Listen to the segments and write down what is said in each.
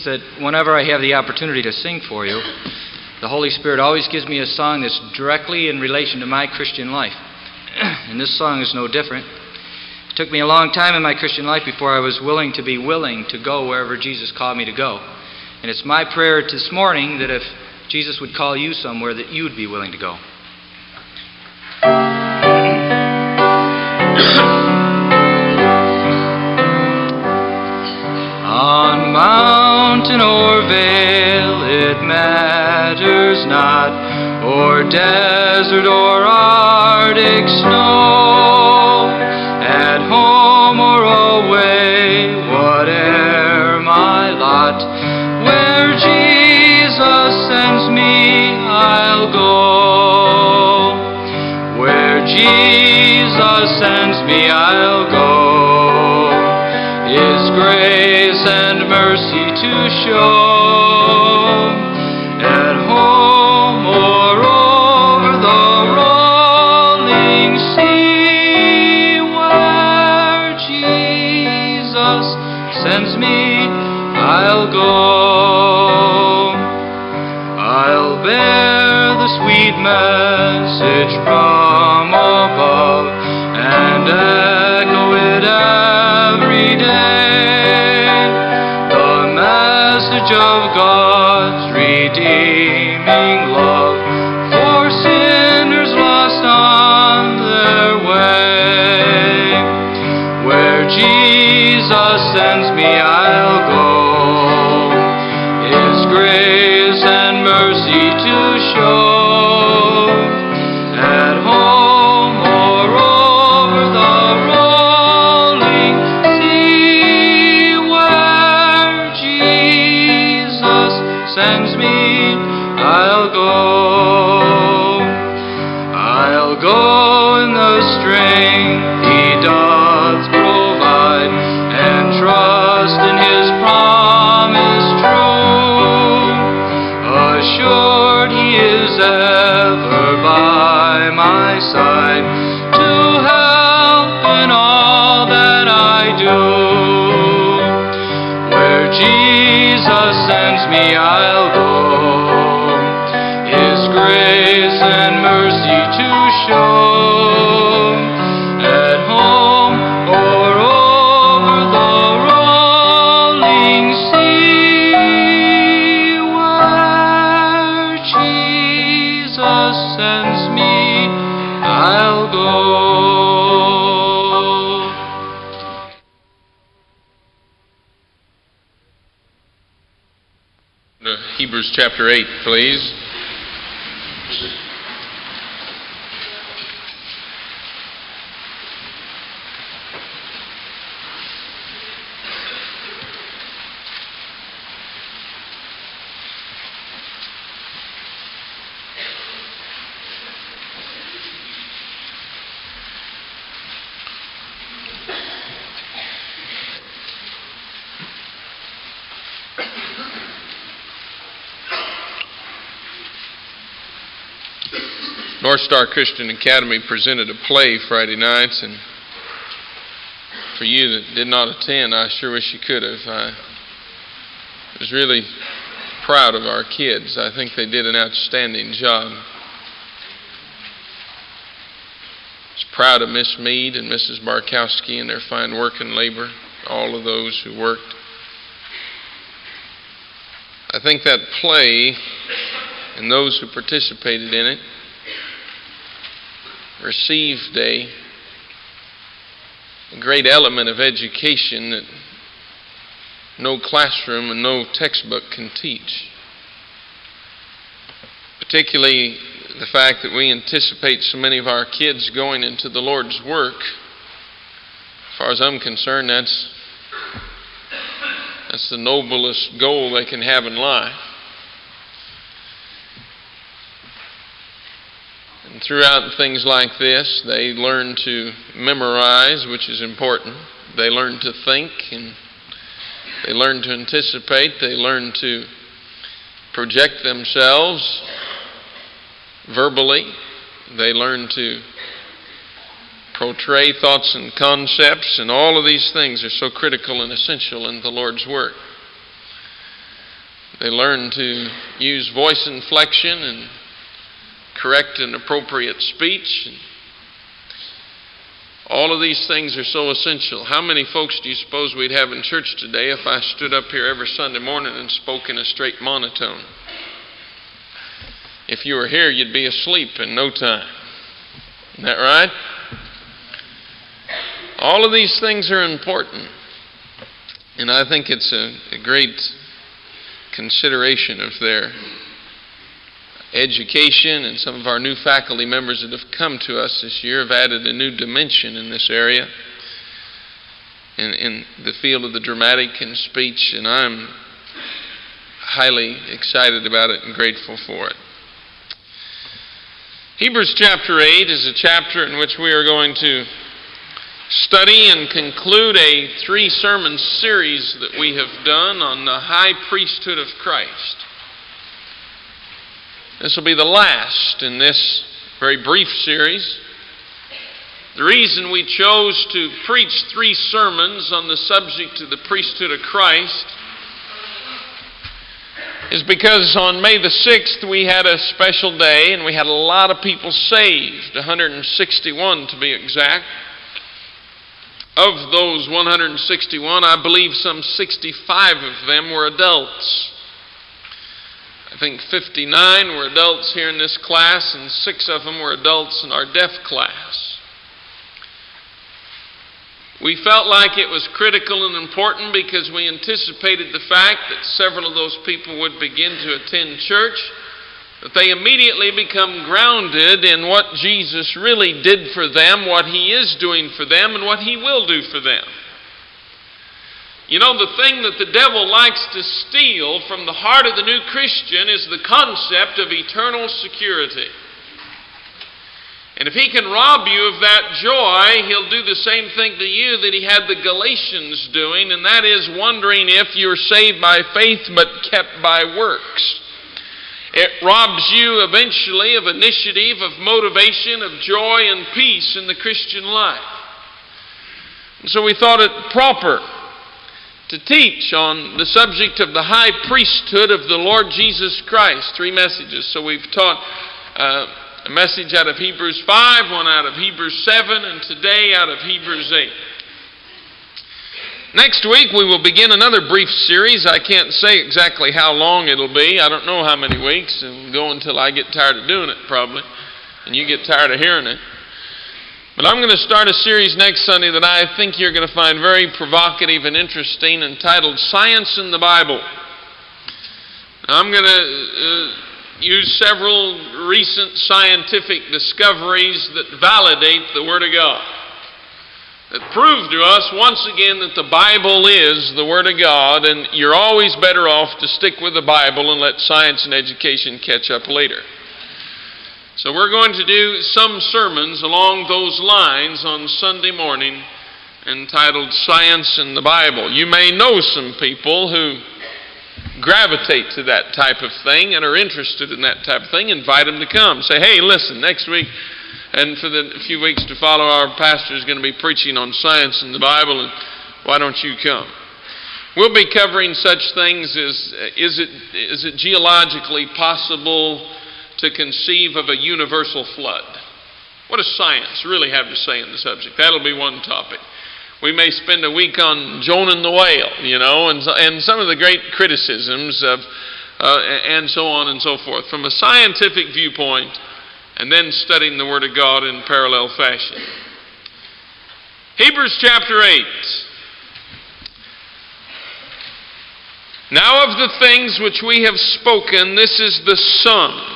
seems that whenever I have the opportunity to sing for you, the Holy Spirit always gives me a song that's directly in relation to my Christian life. And this song is no different. It took me a long time in my Christian life before I was willing to go wherever Jesus called me to go. And it's my prayer this morning that if Jesus would call you somewhere, that you would be willing to go. On mountain or vale, it matters not, or desert or arctic snow, at home or away, whate'er my lot, where Jesus sends me, I'll go. Where Jesus sends me, I'll go. His grace and mercy to show, at home or over the rolling sea, where Jesus sends me, I'll go. I'll bear the sweet message from above and echo it every day, the message of God's redeeming love for sinners lost on their way. Where Jesus sends me, I'll go. His grace and mercy to show, at home or over the rolling sea, where Jesus sends me, I'll go. I'll go in the strength He doth provide, and trust in His promise true, assured He is ever by my side, to help in all that I do. Where Jesus sends me, I'll go. His grace and mercy to show, at home or over the rolling sea, where Jesus sends me, I'll go. Hebrews chapter 8, please. North Star Christian Academy presented a play Friday nights, and for you that did not attend, I sure wish you could have. I was really proud of our kids. I think they did an outstanding job. I was proud of Miss Mead and Mrs. Barkowski and their fine work and labor, all of those who worked. I think that play and those who participated in it received a great element of education that no classroom and no textbook can teach. Particularly the fact that we anticipate so many of our kids going into the Lord's work. As far as I'm concerned, that's the noblest goal they can have in life. And throughout things like this, they learn to memorize, which is important. They learn to think, and they learn to anticipate. They learn to project themselves verbally. They learn to portray thoughts and concepts, and all of these things are so critical and essential in the Lord's work. They learn to use voice inflection and correct and appropriate speech. And all of these things are so essential. How many folks do you suppose we'd have in church today if I stood up here every Sunday morning and spoke in a straight monotone? If you were here, you'd be asleep in no time. Isn't that right? All of these things are important. And I think it's a great consideration of their education, and some of our new faculty members that have come to us this year have added a new dimension in this area, in the field of the dramatic and speech, and I'm highly excited about it and grateful for it. Hebrews chapter 8 is a chapter in which we are going to study and conclude a 3-sermon series that we have done on the high priesthood of Christ. This will be the last in this very brief series. The reason we chose to preach 3 sermons on the subject of the priesthood of Christ is because on May the 6th we had a special day and we had a lot of people saved, 161 to be exact. Of those 161, I believe some 65 of them were adults. I think 59 were adults here in this class, and 6 of them were adults in our deaf class. We felt like it was critical and important because we anticipated the fact that several of those people would begin to attend church, that they immediately become grounded in what Jesus really did for them, what He is doing for them, and what He will do for them. You know, the thing that the devil likes to steal from the heart of the new Christian is the concept of eternal security. And if he can rob you of that joy, he'll do the same thing to you that he had the Galatians doing, and that is wondering if you're saved by faith but kept by works. It robs you eventually of initiative, of motivation, of joy and peace in the Christian life. And so we thought it proper to teach on the subject of the high priesthood of the Lord Jesus Christ. 3 messages. So we've taught a message out of Hebrews 5, one out of Hebrews 7, and today out of Hebrews 8. Next week we will begin another brief series. I can't say exactly how long it'll be. I don't know how many weeks. It'll go until I get tired of doing it probably, and you get tired of hearing it. But I'm going to start a series next Sunday that I think you're going to find very provocative and interesting, entitled Science in the Bible. Now, I'm going to use several recent scientific discoveries that validate the Word of God, that prove to us once again that the Bible is the Word of God, and you're always better off to stick with the Bible and let science and education catch up later. So we're going to do some sermons along those lines on Sunday morning entitled Science in the Bible. You may know some people who gravitate to that type of thing and are interested in that type of thing. Invite them to come. Say, hey, listen, next week and for the few weeks to follow, our pastor is going to be preaching on science in the Bible, and why don't you come? We'll be covering such things as, is it geologically possible to conceive of a universal flood? What does science really have to say on the subject? That'll be one topic. We may spend a week on Jonah and the whale, and some of the great criticisms of, and so on and so forth, from a scientific viewpoint, and then studying the Word of God in parallel fashion. Hebrews chapter 8. Now of the things which we have spoken, this is the sum.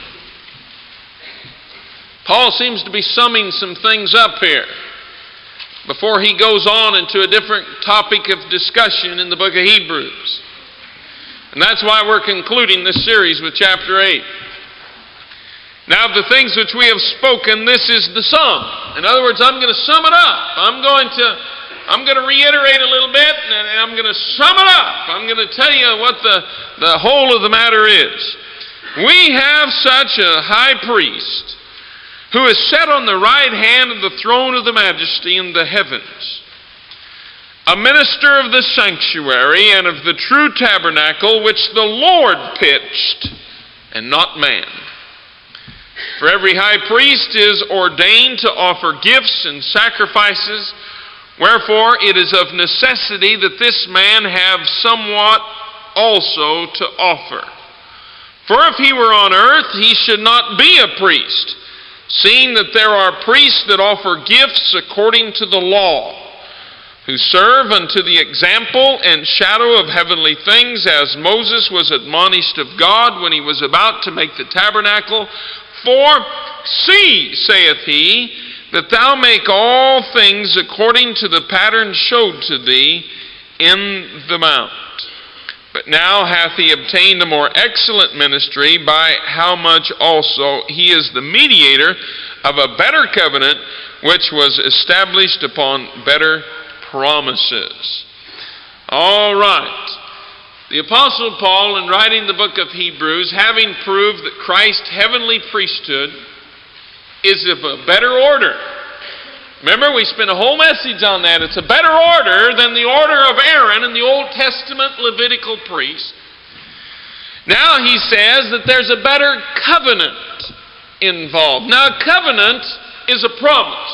Paul seems to be summing some things up here before he goes on into a different topic of discussion in the book of Hebrews. And that's why we're concluding this series with chapter 8. Now of the things which we have spoken, this is the sum. In other words, I'm going to sum it up. I'm going to reiterate a little bit, and I'm going to sum it up. I'm going to tell you what the whole of the matter is. We have such a high priest who is set on the right hand of the throne of the majesty in the heavens, a minister of the sanctuary and of the true tabernacle which the Lord pitched, and not man. For every high priest is ordained to offer gifts and sacrifices, wherefore it is of necessity that this man have somewhat also to offer. For if he were on earth, he should not be a priest, seeing that there are priests that offer gifts according to the law, who serve unto the example and shadow of heavenly things, as Moses was admonished of God when he was about to make the tabernacle. For, see, saith he, that thou make all things according to the pattern showed to thee in the mount. But now hath he obtained a more excellent ministry, by how much also he is the mediator of a better covenant, which was established upon better promises. All right. The Apostle Paul, in writing the book of Hebrews, having proved that Christ's heavenly priesthood is of a better order. Remember, we spent a whole message on that. It's a better order than the order of Aaron and the Old Testament Levitical priest. Now he says that there's a better covenant involved. Now, a covenant is a promise.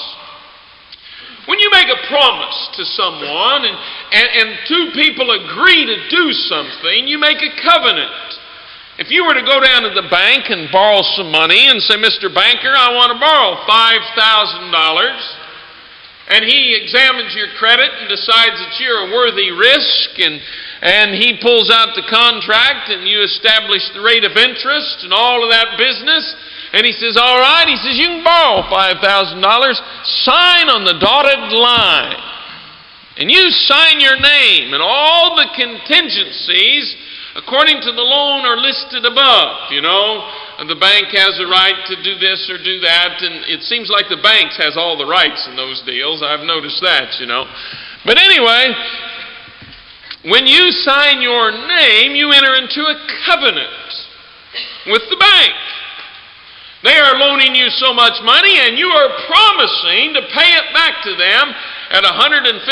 When you make a promise to someone and two people agree to do something, you make a covenant. If you were to go down to the bank and borrow some money and say, Mr. Banker, I want to borrow $5,000, and he examines your credit and decides that you're a worthy risk, and he pulls out the contract and you establish the rate of interest and all of that business, and he says, all right, he says, you can borrow $5,000, sign on the dotted line. And you sign your name, and all the contingencies according to the loan are listed above, you know. The bank has a right to do this or do that, and it seems like the banks has all the rights in those deals. I've noticed that, you know. But anyway, when you sign your name, you enter into a covenant with the bank. They are loaning you so much money, and you are promising to pay it back to them at $154.27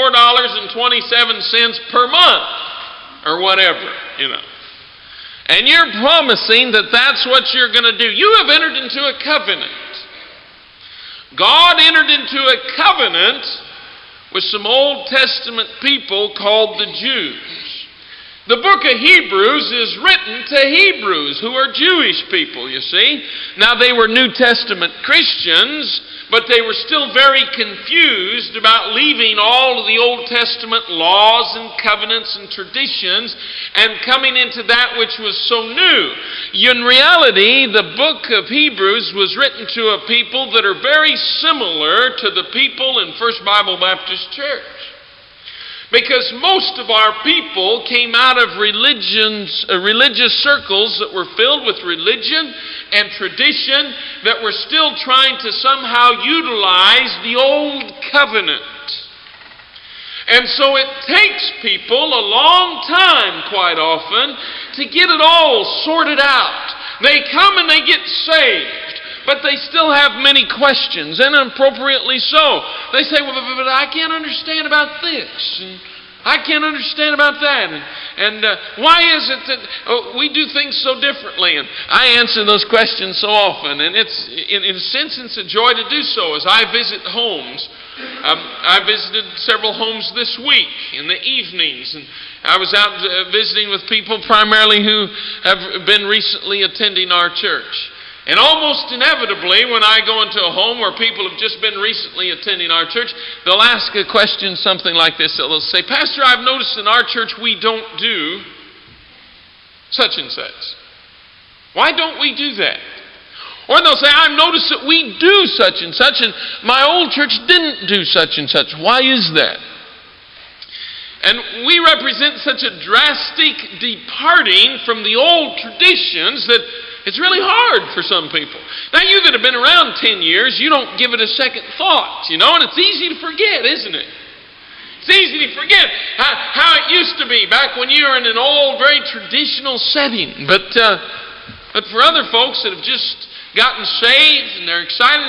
per month, or whatever, you know. And you're promising that that's what you're going to do. You have entered into a covenant. God entered into a covenant with some Old Testament people called the Jews. The book of Hebrews is written to Hebrews, who are Jewish people, you see. Now, they were New Testament Christians, but they were still very confused about leaving all of the Old Testament laws and covenants and traditions and coming into that which was so new. In reality, the book of Hebrews was written to a people that are very similar to the people in First Bible Baptist Church. Because most of our people came out of religious circles that were filled with religion and tradition, that were still trying to somehow utilize the old covenant. And so it takes people a long time, quite often, to get it all sorted out. They come and they get saved, but they still have many questions, and appropriately so. They say, well, but I can't understand about this, and I can't understand about that, and why is it that we do things so differently? And I answer those questions so often, and it's, in a sense, it's a joy to do so. As I visit homes, I visited several homes this week in the evenings, and I was out visiting with people primarily who have been recently attending our church. And almost inevitably, when I go into a home where people have just been recently attending our church, they'll ask a question something like this. They'll say, Pastor, I've noticed in our church we don't do such and such. Why don't we do that? Or they'll say, I've noticed that we do such and such, and my old church didn't do such and such. Why is that? And we represent such a drastic departing from the old traditions that it's really hard for some people. Now, you that have been around 10 years, you don't give it a second thought, you know, and it's easy to forget, isn't it? It's easy to forget how it used to be back when you were in an old, very traditional setting. But for other folks that have just gotten saved and they're excited,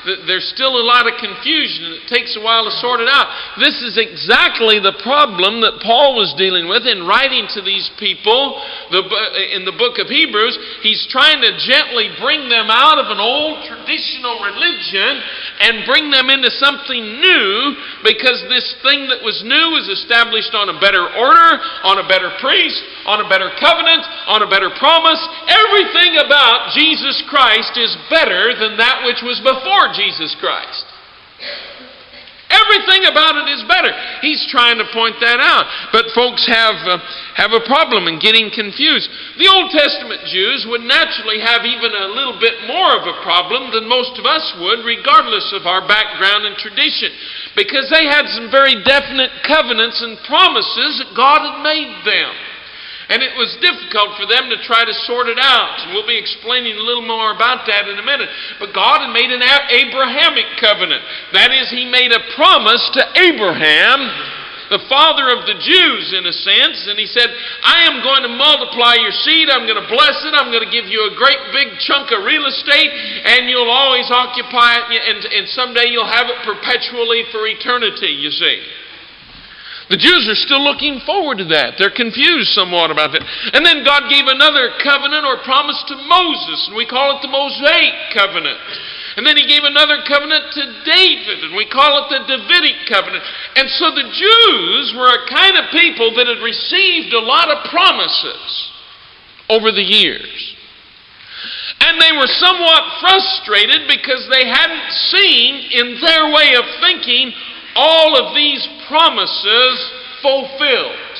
there's still a lot of confusion. It takes a while to sort it out. This is exactly the problem that Paul was dealing with in writing to these people in the book of Hebrews. He's trying to gently bring them out of an old traditional religion and bring them into something new, because this thing that was new was established on a better order, on a better priest, on a better covenant, on a better promise. Everything about Jesus Christ is better than that which was before Jesus Christ. Everything about it is better. He's trying to point that out. But folks have a problem in getting confused. The Old Testament Jews would naturally have even a little bit more of a problem than most of us would, regardless of our background and tradition, because they had some very definite covenants and promises that God had made them. And it was difficult for them to try to sort it out. And we'll be explaining a little more about that in a minute. But God had made an Abrahamic covenant. That is, He made a promise to Abraham, the father of the Jews in a sense. And He said, I am going to multiply your seed. I'm going to bless it. I'm going to give you a great big chunk of real estate. And you'll always occupy it. And someday you'll have it perpetually for eternity, you see. The Jews are still looking forward to that. They're confused somewhat about that. And then God gave another covenant or promise to Moses, and we call it the Mosaic covenant. And then He gave another covenant to David, and we call it the Davidic covenant. And so the Jews were a kind of people that had received a lot of promises over the years. And they were somewhat frustrated because they hadn't seen, in their way of thinking, all of these promises fulfilled.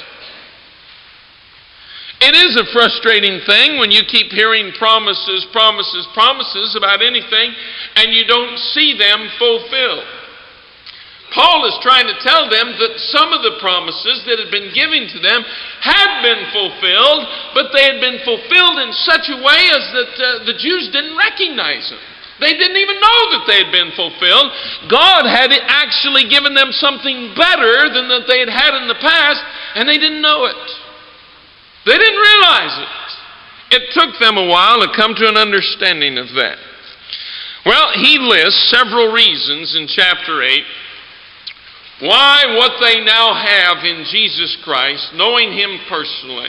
It is a frustrating thing when you keep hearing promises about anything and you don't see them fulfilled. Paul is trying to tell them that some of the promises that had been given to them had been fulfilled, but they had been fulfilled in such a way as that the Jews didn't recognize them. They didn't even know that they had been fulfilled. God had actually given them something better than that they had had in the past, and they didn't know it. They didn't realize it. It took them a while to come to an understanding of that. Well, he lists several reasons in chapter 8 why what they now have in Jesus Christ, knowing Him personally,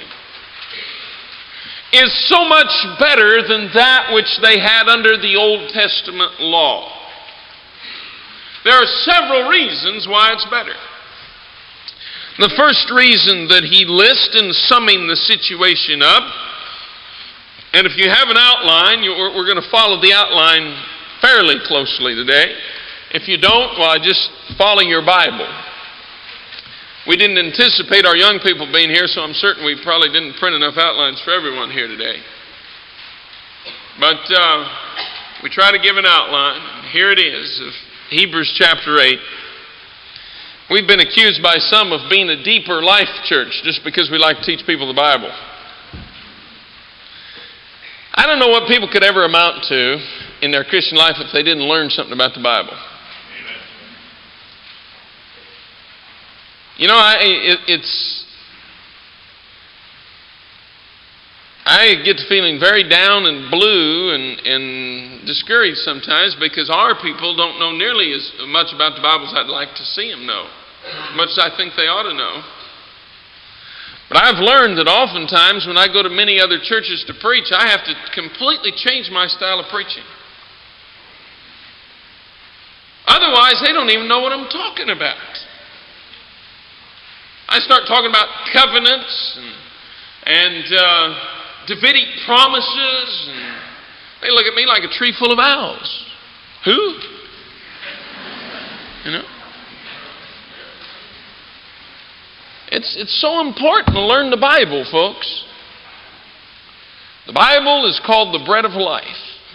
is so much better than that which they had under the Old Testament law. There are several reasons why it's better. The first reason that he lists in summing the situation up, and if you have an outline, we're going to follow the outline fairly closely today. If you don't, well, just follow your Bible. We didn't anticipate our young people being here, so I'm certain we probably didn't print enough outlines for everyone here today. But we try to give an outline. Here it is, of Hebrews chapter 8. We've been accused by some of being a deeper life church just because we like to teach people the Bible. I don't know what people could ever amount to in their Christian life if they didn't learn something about the Bible. You know, I get to feeling very down and blue and discouraged sometimes because our people don't know nearly as much about the Bible as I'd like to see them know, as much as I think they ought to know. But I've learned that oftentimes when I go to many other churches to preach, I have to completely change my style of preaching. Otherwise, they don't even know what I'm talking about. I start talking about covenants and Davidic promises, and they look at me like a tree full of owls. Who? You know? It's so important to learn the Bible, folks. The Bible is called the bread of life.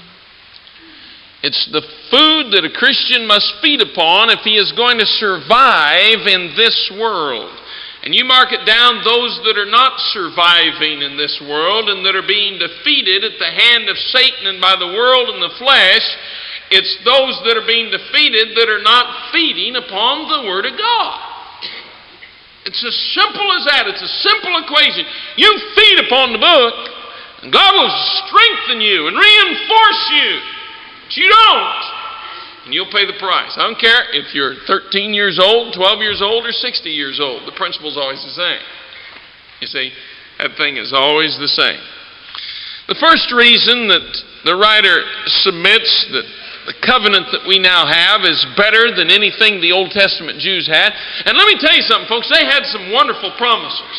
It's the food that a Christian must feed upon if he is going to survive in this world. And you mark it down, those that are not surviving in this world and that are being defeated at the hand of Satan and by the world and the flesh, it's those that are being defeated that are not feeding upon the Word of God. It's as simple as that. It's a simple equation. You feed upon the book, and God will strengthen you and reinforce you. But you don't. And you'll pay the price. I don't care if you're 13 years old, 12 years old, or 60 years old. The principle's always the same. You see, that thing is always the same. The first reason that the writer submits that the covenant that we now have is better than anything the Old Testament Jews had. And let me tell you something, folks. They had some wonderful promises.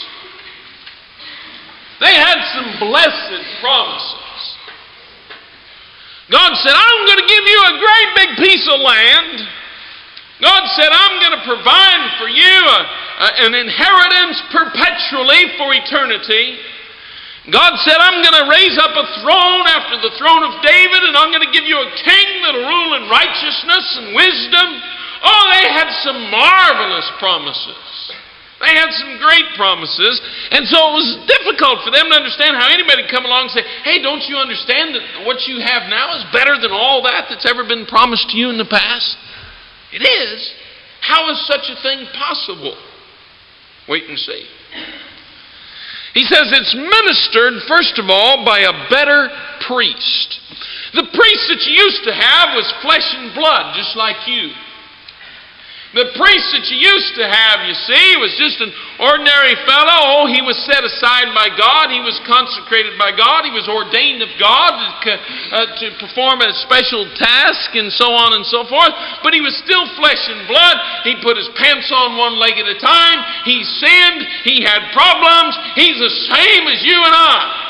They had some blessed promises. God said, I'm going to give you a great big piece of land. God said, I'm going to provide for you an inheritance perpetually for eternity. God said, I'm going to raise up a throne after the throne of David, and I'm going to give you a king that will rule in righteousness and wisdom. Oh, they had some marvelous promises. They had some great promises. And so it was difficult for them to understand how anybody could come along and say, hey, don't you understand that what you have now is better than all that's ever been promised to you in the past? It is. How is such a thing possible? Wait and see. He says it's ministered, first of all, by a better priest. The priest that you used to have was flesh and blood, just like you. The priest that you used to have, you see, was just an ordinary fellow. Oh, he was set aside by God. He was consecrated by God. He was ordained of God to perform a special task and so on and so forth. But he was still flesh and blood. He put his pants on one leg at a time. He sinned. He had problems. He's the same as you and I.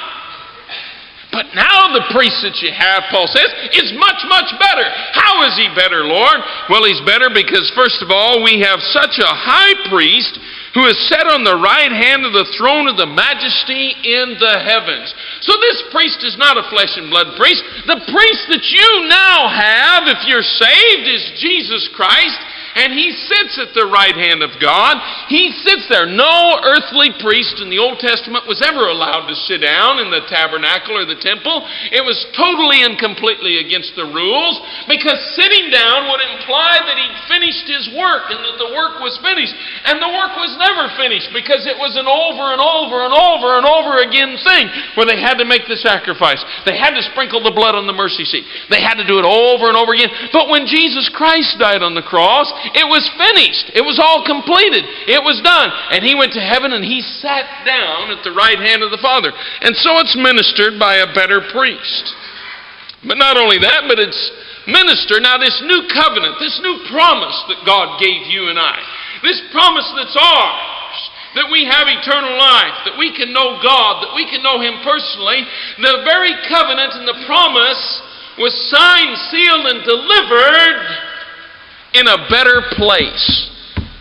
But now the priest that you have, Paul says, is much, much better. How is he better, Lord? Well, he's better because, first of all, we have such a high priest who is set on the right hand of the throne of the majesty in the heavens. So this priest is not a flesh and blood priest. The priest that you now have, if you're saved, is Jesus Christ. And he sits at the right hand of God. He sits there. No earthly priest in the Old Testament was ever allowed to sit down in the tabernacle or the temple. It was totally and completely against the rules, because sitting down would imply that he'd finished his work and that the work was finished. And the work was never finished, because it was an over and over and over and over again thing where they had to make the sacrifice. They had to sprinkle the blood on the mercy seat. They had to do it over and over again. But when Jesus Christ died on the cross, it was finished. It was all completed. It was done. And he went to heaven and he sat down at the right hand of the Father. And so it's ministered by a better priest. But not only that, but it's ministered. Now this new covenant, this new promise that God gave you and I, this promise that's ours, that we have eternal life, that we can know God, that we can know Him personally, the very covenant and the promise was signed, sealed, and delivered in a better place.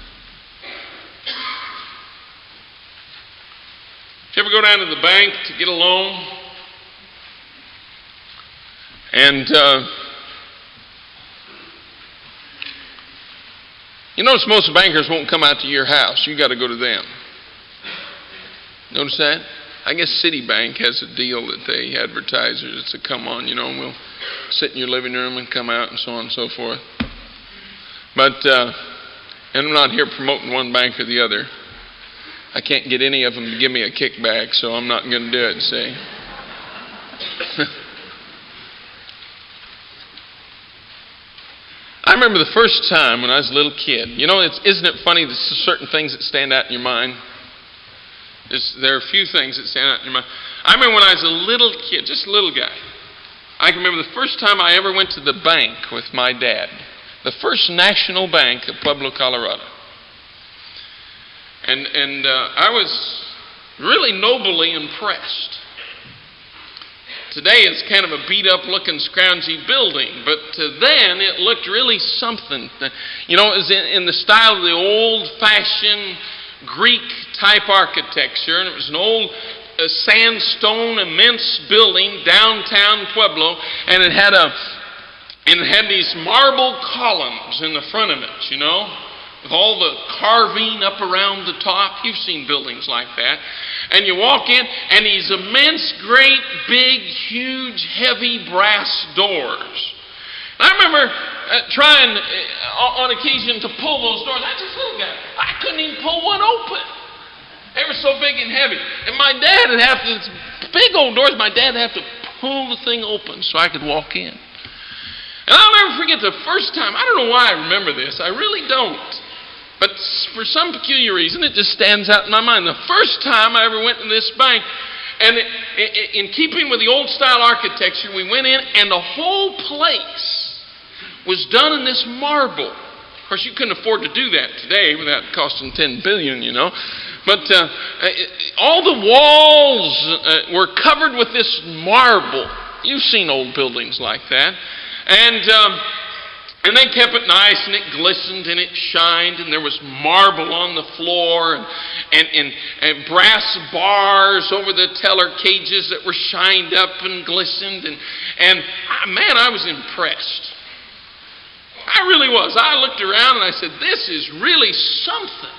Did you ever go down to the bank to get a loan? And you notice most bankers won't come out to your house. You got to go to them. Notice that? I guess Citibank has a deal that they advertise. It's a come on, and we'll sit in your living room and come out and so on and so forth. But, and I'm not here promoting one bank or the other. I can't get any of them to give me a kickback, so I'm not going to do it, see. I remember the first time when I was a little kid. Isn't it funny that certain things that stand out in your mind? There are a few things that stand out in your mind. I remember when I was a little kid, just a little guy. I can remember the first time I ever went to the bank with my dad. The First National Bank of Pueblo, Colorado. And I was really nobly impressed. Today it's kind of a beat-up looking scroungy building, but then it looked really something. It was in the style of the old-fashioned Greek type architecture, and it was an old sandstone immense building downtown Pueblo, and it had these marble columns in the front of it, with all the carving up around the top. You've seen buildings like that. And you walk in, and these immense, great, big, huge, heavy brass doors. And I remember trying on occasion to pull those doors. I just little guy. I couldn't even pull one open. They were so big and heavy. And my dad would have to, big old doors, my dad would have to pull the thing open so I could walk in. And I'll never forget the first time. I don't know why I remember this. I really don't. But for some peculiar reason, it just stands out in my mind. The first time I ever went to this bank, and in keeping with the old-style architecture, we went in, and the whole place was done in this marble. Of course, you couldn't afford to do that today without costing $10 billion, you know. But all the walls were covered with this marble. You've seen old buildings like that. And they kept it nice, and it glistened, and it shined, and there was marble on the floor, and brass bars over the teller cages that were shined up and glistened. And man, I was impressed. I really was. I looked around and I said, this is really something.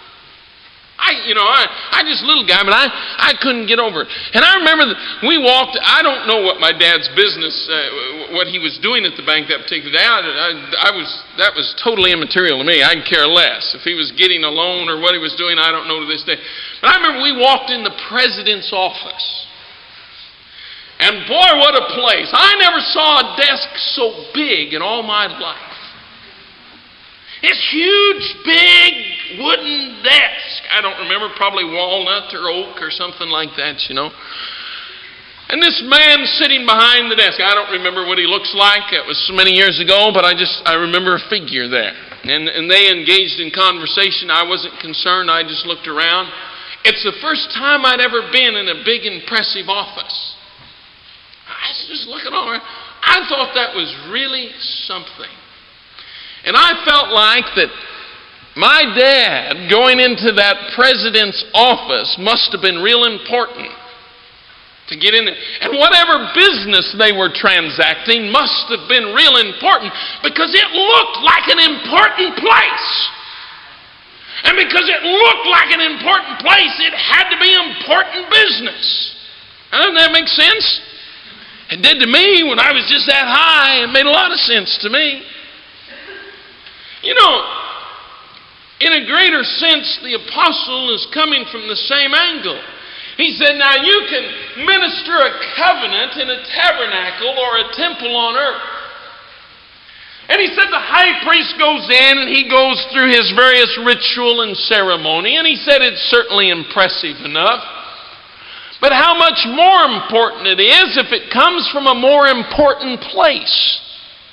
I just a little guy, but I couldn't get over it. And I remember that we walked. I don't know what my dad's business, what he was doing at the bank that particular day. That was totally immaterial to me. I could care less. If he was getting a loan or what he was doing, I don't know to this day. But I remember we walked in the president's office. And boy, what a place. I never saw a desk so big in all my life. This huge, big wooden desk. I don't remember, probably walnut or oak or something like that, you know. And this man sitting behind the desk, I don't remember what he looks like. It was so many years ago, but I remember a figure there. And they engaged in conversation. I wasn't concerned. I just looked around. It's the first time I'd ever been in a big, impressive office. I was just looking over. I thought that was really something. And I felt like that my dad going into that president's office must have been real important to get in there. And whatever business they were transacting must have been real important because it looked like an important place. And because it looked like an important place, it had to be important business. Doesn't that make sense? It did to me when I was just that high. It made a lot of sense to me. You know, in a greater sense, the apostle is coming from the same angle. He said, now you can minister a covenant in a tabernacle or a temple on earth. And he said the high priest goes in and he goes through his various ritual and ceremony. And he said it's certainly impressive enough. But how much more important it is if it comes from a more important place.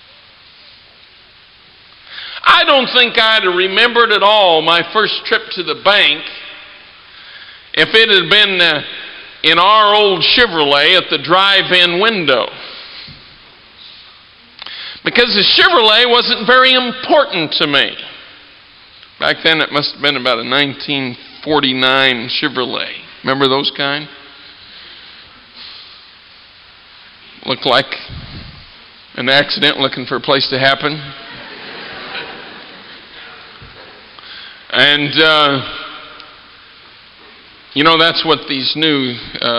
I don't think I'd have remembered at all my first trip to the bank if it had been in our old Chevrolet at the drive-in window. Because the Chevrolet wasn't very important to me. Back then it must have been about a 1949 Chevrolet. Remember those kind? Looked like an accident looking for a place to happen. And, that's what these new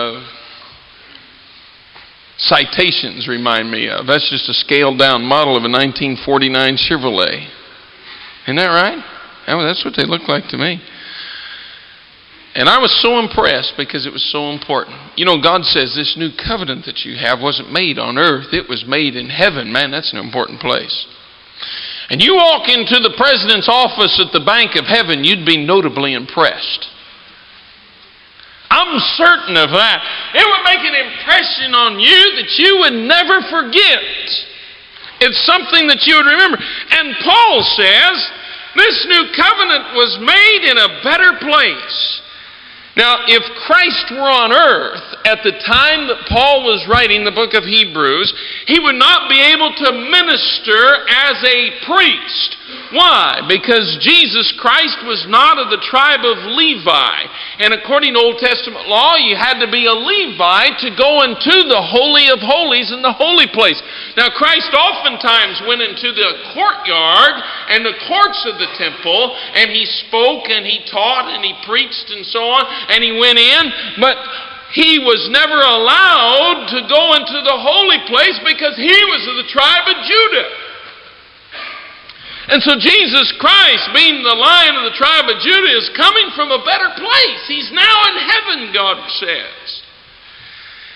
citations remind me of. That's just a scaled-down model of a 1949 Chevrolet. Isn't that right? That's what they look like to me. And I was so impressed because it was so important. God says this new covenant that you have wasn't made on earth. It was made in heaven. Man, that's an important place. And you walk into the president's office at the Bank of Heaven, you'd be notably impressed. I'm certain of that. It would make an impression on you that you would never forget. It's something that you would remember. And Paul says, this new covenant was made in a better place. Now, if Christ were on earth at the time that Paul was writing the book of Hebrews, he would not be able to minister as a priest. Why? Because Jesus Christ was not of the tribe of Levi. And according to Old Testament law, you had to be a Levite to go into the Holy of Holies in the holy place. Now, Christ oftentimes went into the courtyard and the courts of the temple, and he spoke and he taught and he preached and so on, and he went in, but he was never allowed to go into the holy place because he was of the tribe of Judah. And so Jesus Christ, being the Lion of the tribe of Judah, is coming from a better place. He's now in heaven, God says.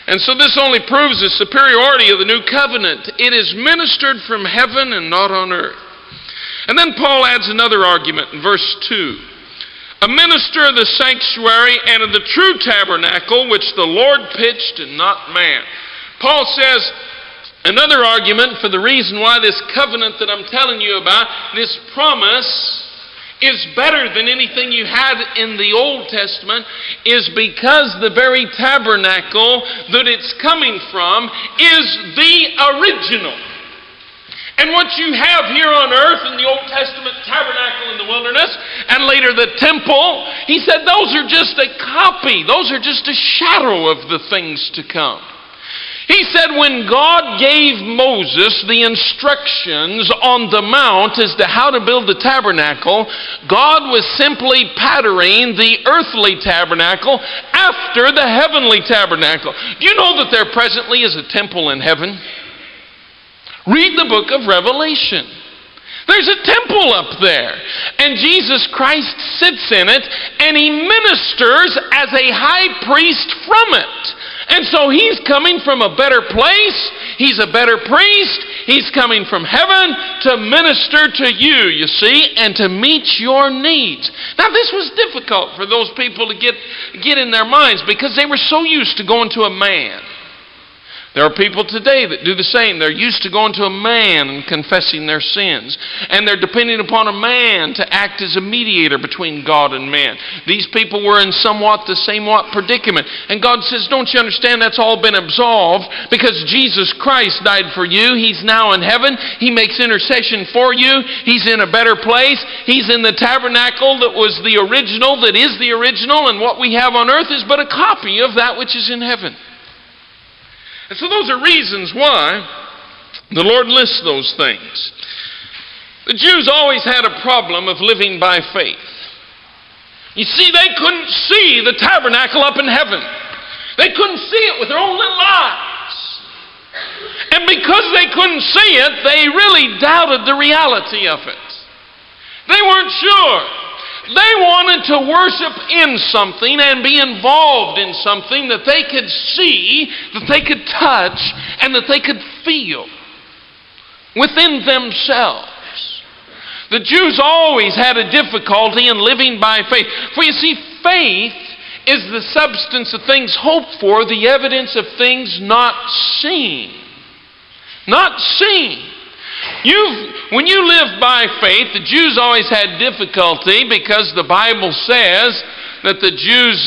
And so this only proves the superiority of the new covenant. It is ministered from heaven and not on earth. And then Paul adds another argument in verse 2. A minister of the sanctuary and of the true tabernacle which the Lord pitched and not man. Paul says another argument for the reason why this covenant that I'm telling you about, this promise, is better than anything you had in the Old Testament, is because the very tabernacle that it's coming from is the original. And what you have here on earth in the Old Testament tabernacle in the wilderness, and later the temple, he said those are just a copy. Those are just a shadow of the things to come. He said when God gave Moses the instructions on the mount as to how to build the tabernacle, God was simply patterning the earthly tabernacle after the heavenly tabernacle. Do you know that there presently is a temple in heaven? Read the book of Revelation. There's a temple up there. And Jesus Christ sits in it, and He ministers as a high priest from it. And so He's coming from a better place. He's a better priest. He's coming from heaven to minister to you, you see, and to meet your needs. Now this was difficult for those people to get in their minds because they were so used to going to a man. There are people today that do the same. They're used to going to a man and confessing their sins. And they're depending upon a man to act as a mediator between God and man. These people were in somewhat the same predicament. And God says, don't you understand that's all been absolved because Jesus Christ died for you. He's now in heaven. He makes intercession for you. He's in a better place. He's in the tabernacle that was the original, that is the original. And what we have on earth is but a copy of that which is in heaven. And so those are reasons why the Lord lists those things. The Jews always had a problem of living by faith. You see, they couldn't see the tabernacle up in heaven. They couldn't see it with their own little eyes. And because they couldn't see it, they really doubted the reality of it. They weren't sure. They wanted to worship in something and be involved in something that they could see, that they could touch, and that they could feel within themselves. The Jews always had a difficulty in living by faith. For you see, faith is the substance of things hoped for, the evidence of things not seen. Not seen. When you live by faith, the Jews always had difficulty because the Bible says that the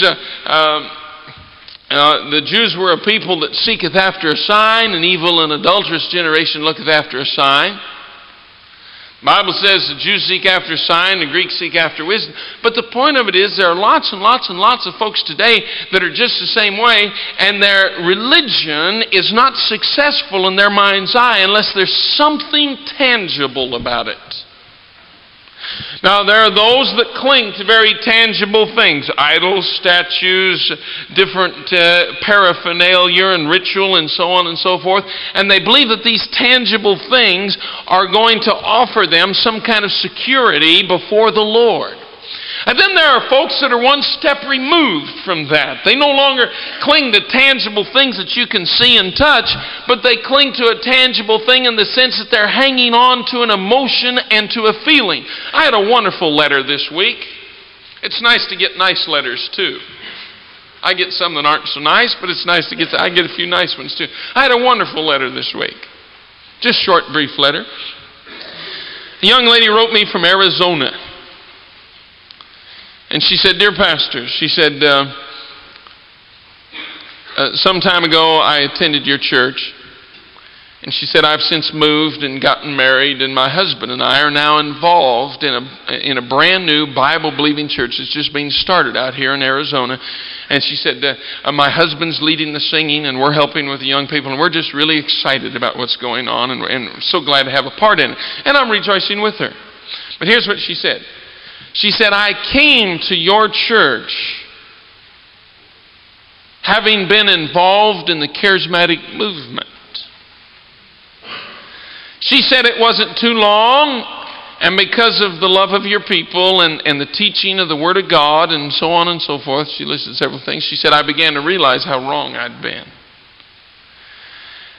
Jews were a people that seeketh after a sign, an evil and adulterous generation looketh after a sign. The Bible says the Jews seek after a sign, the Greeks seek after wisdom. But the point of it is there are lots and lots and lots of folks today that are just the same way, and their religion is not successful in their mind's eye unless there's something tangible about it. Now, there are those that cling to very tangible things, idols, statues, different paraphernalia and ritual and so on and so forth, and they believe that these tangible things are going to offer them some kind of security before the Lord. And then there are folks that are one step removed from that. They no longer cling to tangible things that you can see and touch, but they cling to a tangible thing in the sense that they're hanging on to an emotion and to a feeling. I had a wonderful letter this week. It's nice to get nice letters too. I get some that aren't so nice, but it's nice to get I get a few nice ones too. I had a wonderful letter this week. Just short, brief letter. A young lady wrote me from Arizona. And she said, "Dear Pastor," she said, "some time ago I attended your church." And she said, "I've since moved and gotten married, and my husband and I are now involved in a brand new Bible-believing church that's just being started out here in Arizona." And she said, "My husband's leading the singing, and we're helping with the young people, and we're just really excited about what's going on, and we're so glad to have a part in it." And I'm rejoicing with her. But here's what she said. She said, "I came to your church having been involved in the charismatic movement." She said it wasn't too long, and because of the love of your people and the teaching of the Word of God and so on and so forth, she listed several things. She said, "I began to realize how wrong I'd been."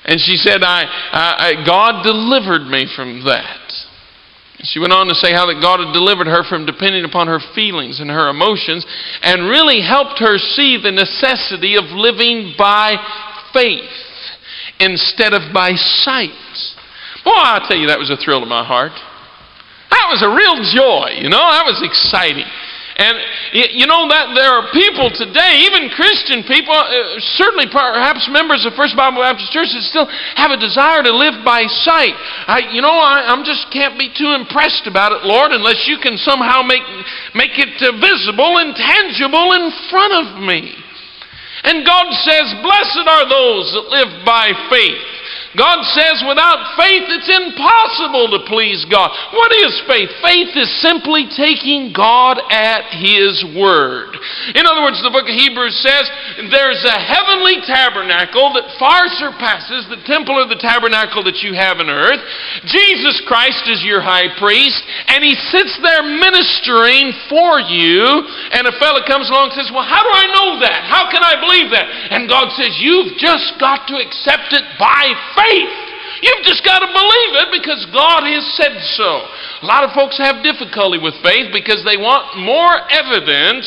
And she said, God delivered me from that. She went on to say how that God had delivered her from depending upon her feelings and her emotions, and really helped her see the necessity of living by faith instead of by sight. Boy, I tell you, that was a thrill to my heart. That was a real joy, that was exciting. And that there are people today, even Christian people, certainly perhaps members of First Bible Baptist Church, that still have a desire to live by sight. I just can't be too impressed about it, Lord, unless you can somehow make it visible and tangible in front of me. And God says, blessed are those that live by faith. God says without faith it's impossible to please God. What is faith? Faith is simply taking God at His word. In other words, the book of Hebrews says there's a heavenly tabernacle that far surpasses the temple or the tabernacle that you have on earth. Jesus Christ is your high priest, and He sits there ministering for you. And a fellow comes along and says, well, how do I know that? How can I believe that? And God says, you've just got to accept it by faith. You've just got to believe it because God has said so. A lot of folks have difficulty with faith because they want more evidence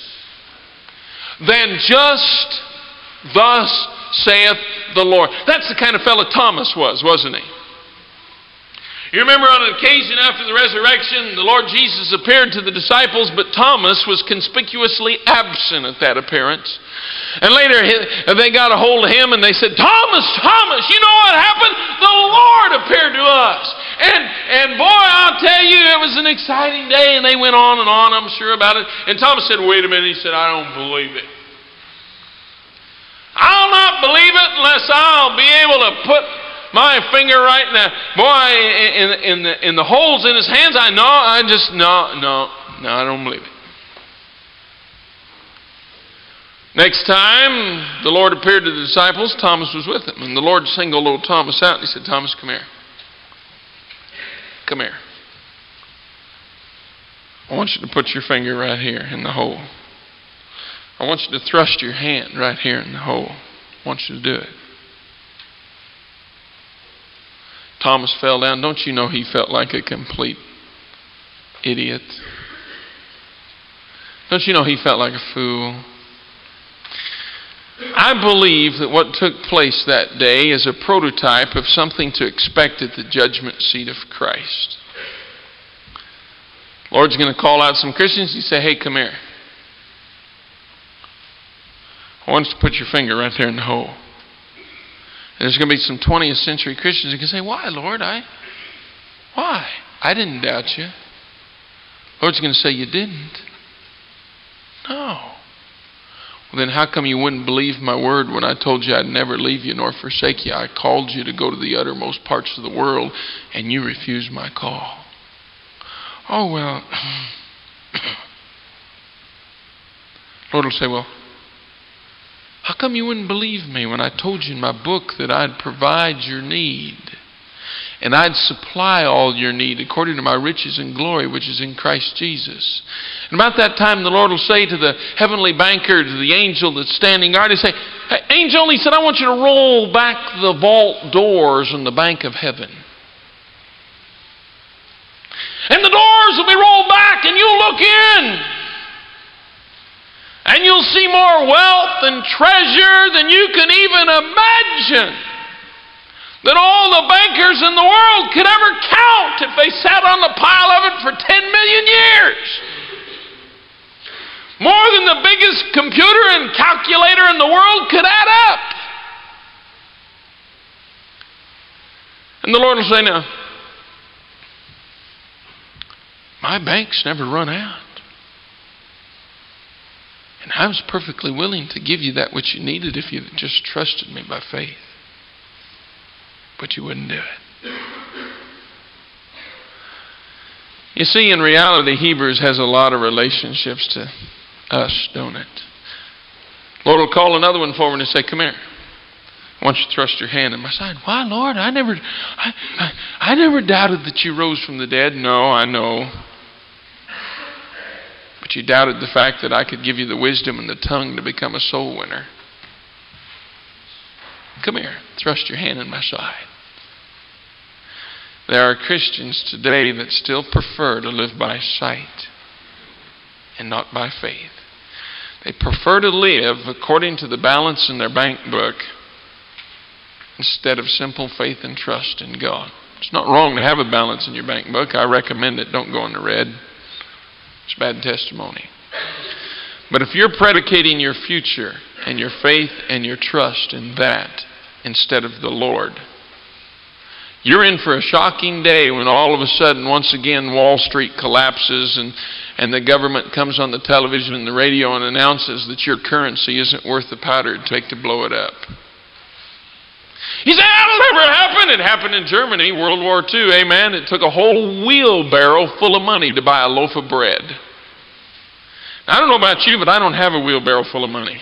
than just thus saith the Lord. That's the kind of fellow Thomas was, wasn't he? You remember on an occasion after the resurrection, the Lord Jesus appeared to the disciples, but Thomas was conspicuously absent at that appearance. And later they got a hold of him and they said, Thomas, you know what happened? The Lord appeared to us. And boy, I'll tell you, it was an exciting day. And they went on, I'm sure, about it. And Thomas said, wait a minute. He said, I don't believe it. I'll not believe it unless I'll be able to put my finger right in in the holes in his hands. I don't believe it. Next time the Lord appeared to the disciples, Thomas was with them. And the Lord singled old Thomas out and He said, Thomas, come here. Come here. I want you to put your finger right here in the hole. I want you to thrust your hand right here in the hole. I want you to do it. Thomas fell down. Don't you know he felt like a complete idiot? Don't you know he felt like a fool? I believe that what took place that day is a prototype of something to expect at the judgment seat of Christ. The Lord's going to call out some Christians. He say, hey, come here. I want you to put your finger right there in the hole. And there's going to be some 20th century Christians who can say, why, Lord? Why? I didn't doubt you. The Lord's going to say, you didn't. No. Well, then how come you wouldn't believe my word when I told you I'd never leave you nor forsake you? I called you to go to the uttermost parts of the world, and you refused my call. Oh, well. Lord will say, well, how come you wouldn't believe me when I told you in my book that I'd provide your need and I'd supply all your need according to my riches and glory which is in Christ Jesus? And about that time the Lord will say to the heavenly banker, to the angel that's standing guard, He'll say, hey, angel, He said, I want you to roll back the vault doors in the bank of heaven. And the doors will be rolled back and you'll look in. And you'll see more wealth and treasure than you can even imagine. That all the bankers in the world could ever count if they sat on the pile of it for 10 million years. More than the biggest computer and calculator in the world could add up. And the Lord will say, now, my bank's never run out. And I was perfectly willing to give you that which you needed if you just trusted me by faith. But you wouldn't do it. You see, in reality, Hebrews has a lot of relationships to us, don't it? Lord will call another one forward and say, come here. I want you to thrust your hand in my side. Why, Lord? I never doubted that you rose from the dead. No, I know. But you doubted the fact that I could give you the wisdom and the tongue to become a soul winner. Come here. Thrust your hand in my side. There are Christians today that still prefer to live by sight and not by faith. They prefer to live according to the balance in their bank book instead of simple faith and trust in God. It's not wrong to have a balance in your bank book. I recommend it. Don't go in the red. It's bad testimony. But if you're predicating your future and your faith and your trust in that instead of the Lord, you're in for a shocking day when all of a sudden, once again, Wall Street collapses and the government comes on the television and the radio and announces that your currency isn't worth the powder it takes to blow it up. You say, that'll never happen. It happened in Germany, World War II, amen. It took a whole wheelbarrow full of money to buy a loaf of bread. Now, I don't know about you, but I don't have a wheelbarrow full of money.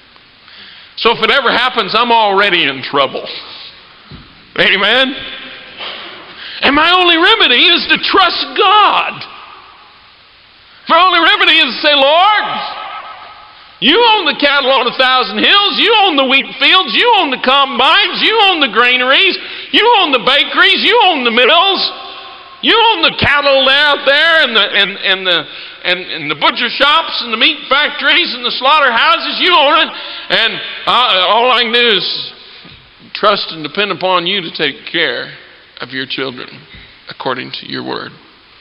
So if it ever happens, I'm already in trouble. Amen? And my only remedy is to trust God. My only remedy is to say, Lord, you own the cattle on 1,000 hills. You own the wheat fields. You own the combines. You own the granaries. You own the bakeries. You own the mills. You own the cattle out there and the butcher shops and the meat factories and the slaughterhouses. You own it. And all I can do is trust and depend upon you to take care of your children according to your word.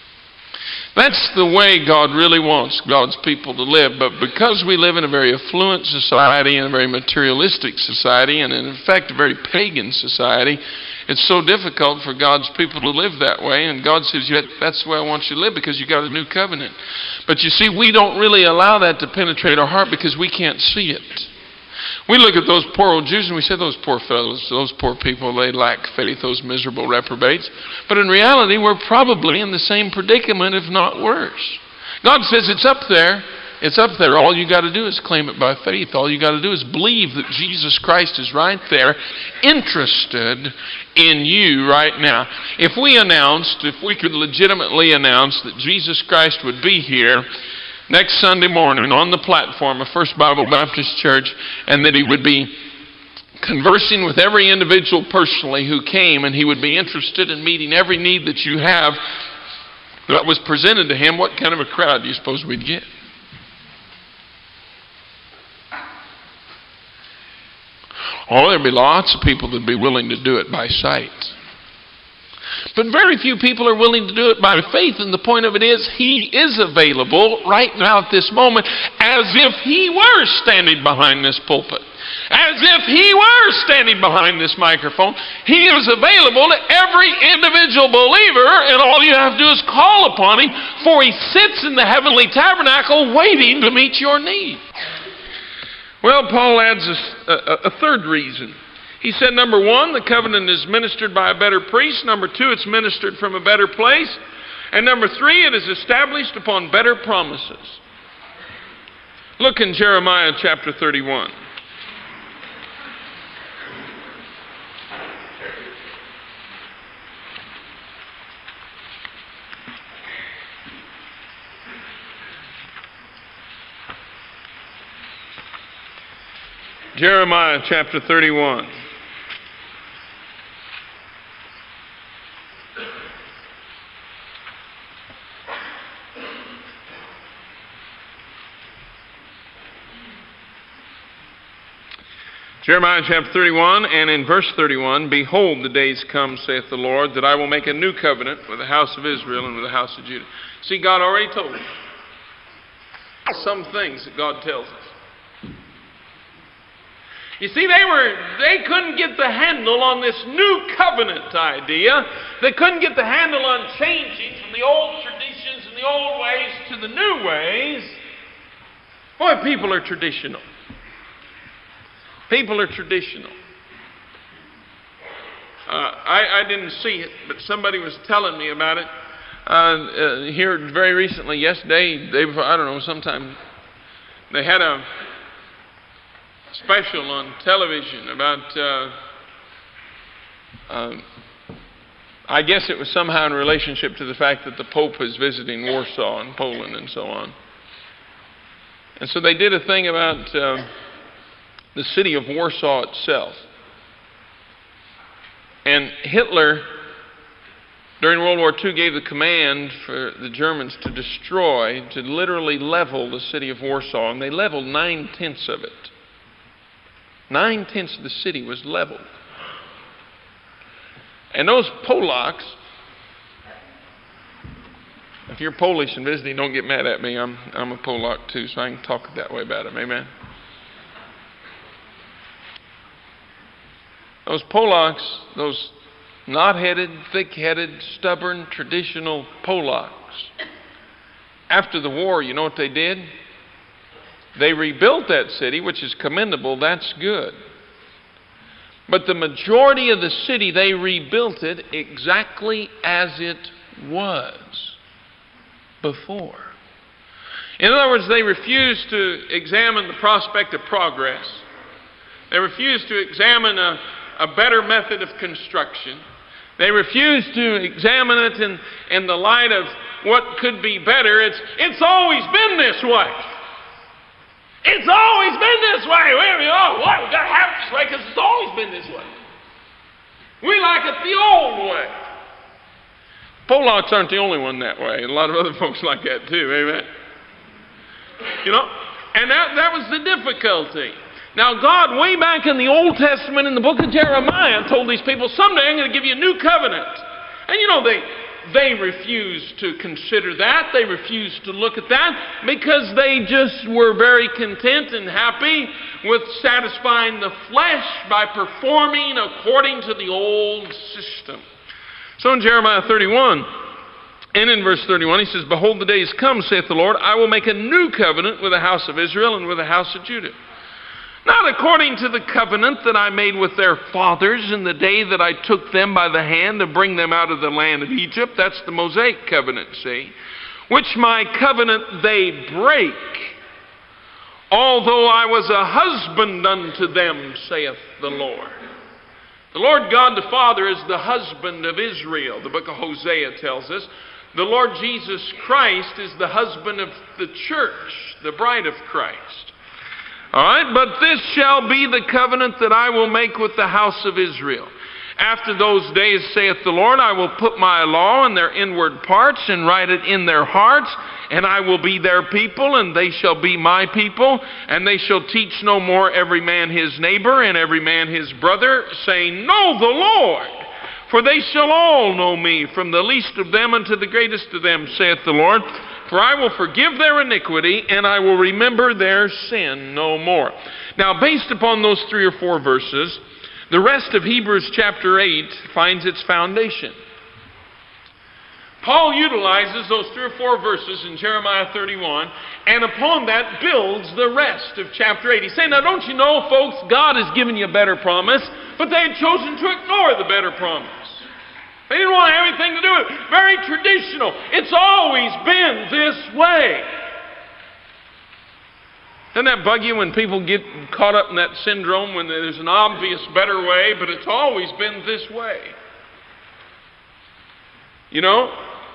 That's the way God really wants God's people to live. But because we live in a very affluent society and a very materialistic society and in fact a very pagan society, it's so difficult for God's people to live that way. And God says, that's the way I want you to live because you got a new covenant. But you see, we don't really allow that to penetrate our heart because we can't see it. We look at those poor old Jews and we say, those poor fellows, those poor people, they lack faith, those miserable reprobates. But in reality, we're probably in the same predicament, if not worse. God says it's up there. It's up there. All you got to do is claim it by faith. All you got to do is believe that Jesus Christ is right there, interested in you right now. If we could legitimately announce that Jesus Christ would be here next Sunday morning on the platform of First Bible Baptist Church, and that He would be conversing with every individual personally who came, and He would be interested in meeting every need that you have that was presented to Him, what kind of a crowd do you suppose we'd get? Oh, there'd be lots of people that'd be willing to do it by sight. But very few people are willing to do it by faith, and the point of it is, He is available right now at this moment as if He were standing behind this pulpit. As if He were standing behind this microphone. He is available to every individual believer, and all you have to do is call upon Him, for He sits in the heavenly tabernacle waiting to meet your need. Well, Paul adds a third reason. He said, number one, the covenant is ministered by a better priest. Number two, it's ministered from a better place. And number three, it is established upon better promises. Look in Jeremiah chapter 31. Jeremiah chapter 31. Jeremiah chapter 31, and in verse 31, behold, the days come, saith the Lord, that I will make a new covenant with the house of Israel and with the house of Judah. See, God already told us some things that God tells us. You see, they couldn't get the handle on this new covenant idea. They couldn't get the handle on changing from the old traditions and the old ways to the new ways. Boy, people are traditional. People are traditional. I didn't see it, but somebody was telling me about it here very recently. Yesterday, I don't know, sometime they had a special on television about, I guess it was somehow in relationship to the fact that the Pope is visiting Warsaw and Poland and so on. And so they did a thing about the city of Warsaw itself. And Hitler, during World War II, gave the command for the Germans to destroy, to literally level the city of Warsaw. And they leveled 9/10 of it. 9/10 of the city was leveled. And those Polacks, if you're Polish and visiting, don't get mad at me. I'm a Polak too, so I can talk that way about them. Amen. Those Polacks, those knot-headed, thick-headed, stubborn, traditional Polacks, after the war, you know what they did? They rebuilt that city, which is commendable. That's good. But the majority of the city, they rebuilt it exactly as it was before. In other words, they refused to examine the prospect of progress. They refused to examine a better method of construction. They refused to examine it in the light of what could be better. It's always been this way. It's always been this way. We've got to have it this way because it's always been this way. We like it the old way. Polacks aren't the only one that way. A lot of other folks like that too. Amen. You know, and that was the difficulty. Now, God, way back in the Old Testament, in the book of Jeremiah, told these people, someday I'm going to give you a new covenant. And you know, they refused to consider that. They refused to look at that because they just were very content and happy with satisfying the flesh by performing according to the old system. So in Jeremiah 31, and in verse 31, he says, Behold, the days come, saith the Lord, I will make a new covenant with the house of Israel and with the house of Judah. Not according to the covenant that I made with their fathers in the day that I took them by the hand to bring them out of the land of Egypt. That's the Mosaic covenant, see? Which my covenant they break, although I was a husband unto them, saith the Lord. The Lord God the Father is the husband of Israel, the book of Hosea tells us. The Lord Jesus Christ is the husband of the church, the bride of Christ. All right, but this shall be the covenant that I will make with the house of Israel. After those days, saith the Lord, I will put my law in their inward parts and write it in their hearts, and I will be their people, and they shall be my people, and they shall teach no more every man his neighbor and every man his brother, saying, Know the Lord, for they shall all know me, from the least of them unto the greatest of them, saith the Lord. For I will forgive their iniquity, and I will remember their sin no more. Now, based upon those 3 or 4 verses, the rest of Hebrews chapter 8 finds its foundation. Paul utilizes those 3 or 4 verses in Jeremiah 31, and upon that builds the rest of chapter 8. He's saying, now don't you know, folks, God has given you a better promise, but they had chosen to ignore the better promise. They didn't want to have anything to do with it. Very traditional. It's always been this way. Doesn't that bug you when people get caught up in that syndrome when there's an obvious better way, but it's always been this way? You know?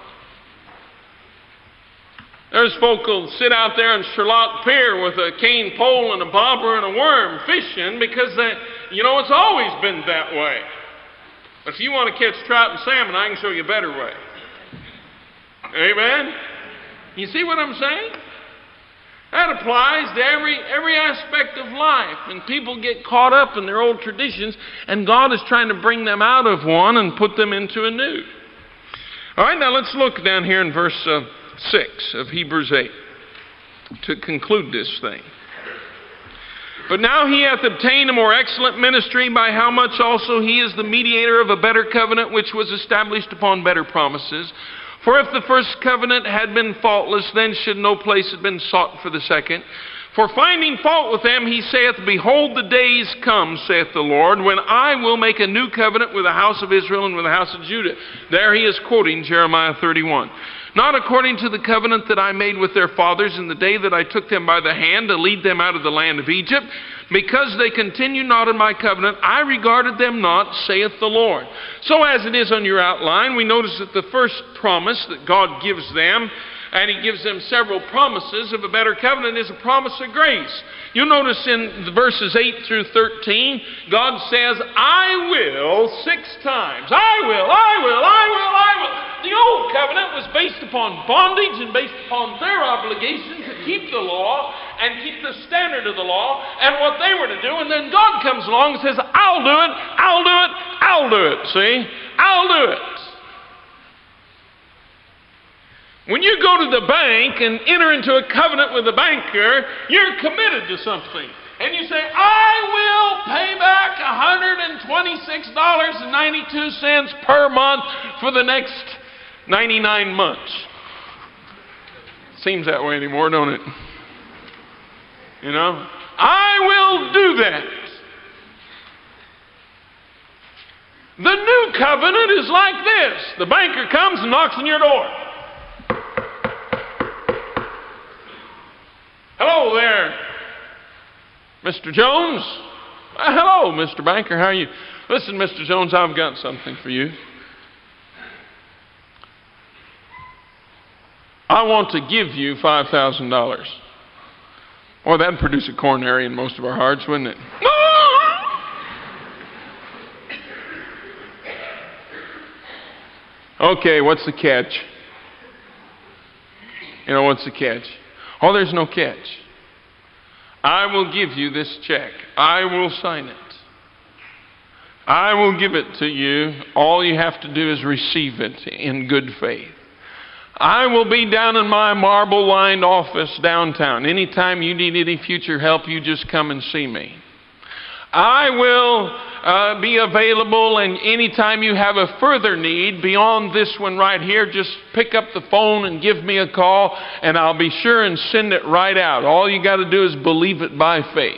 There's folk who'll sit out there in Sherlock Pier with a cane pole and a bobber and a worm fishing because it's always been that way. But if you want to catch trout and salmon, I can show you a better way. Amen? You see what I'm saying? That applies to every aspect of life. And people get caught up in their old traditions, and God is trying to bring them out of one and put them into a new. All right, now let's look down here in verse 6 of Hebrews 8 to conclude this thing. But now he hath obtained a more excellent ministry, by how much also he is the mediator of a better covenant, which was established upon better promises. For if the first covenant had been faultless, then should no place have been sought for the second. For finding fault with them, he saith, Behold, the days come, saith the Lord, when I will make a new covenant with the house of Israel and with the house of Judah. There he is quoting Jeremiah 31. Not according to the covenant that I made with their fathers in the day that I took them by the hand to lead them out of the land of Egypt, Because they continue not in my covenant, I regarded them not, saith the Lord. So as it is on your outline, we notice that the first promise that God gives them, and He gives them several promises of a better covenant, is a promise of grace. You'll notice in the verses 8 through 13, God says, I will 6 times. I will. The old covenant was based upon bondage and based upon their obligation to keep the law and keep the standard of the law and what they were to do. And then God comes along and says, I'll do it. See? I'll do it. When you go to the bank and enter into a covenant with a banker, you're committed to something. And you say, I will pay back $126.92 per month for the next 99 months. Seems that way anymore, don't it? You know? I will do that. The new covenant is like this. The banker comes and knocks on your door. Hello there, Mr. Jones. Hello, Mr. Banker. How are you? Listen, Mr. Jones, I've got something for you. I want to give you $5,000. Or that'd produce a coronary in most of our hearts, wouldn't it? Okay, what's the catch? You know, what's the catch? Oh, there's no catch. I will give you this check. I will sign it. I will give it to you. All you have to do is receive it in good faith. I will be down in my marble-lined office downtown. Anytime you need any future help, you just come and see me. I will be available, and anytime you have a further need beyond this one right here, just pick up the phone and give me a call, and I'll be sure and send it right out. All you got to do is believe it by faith.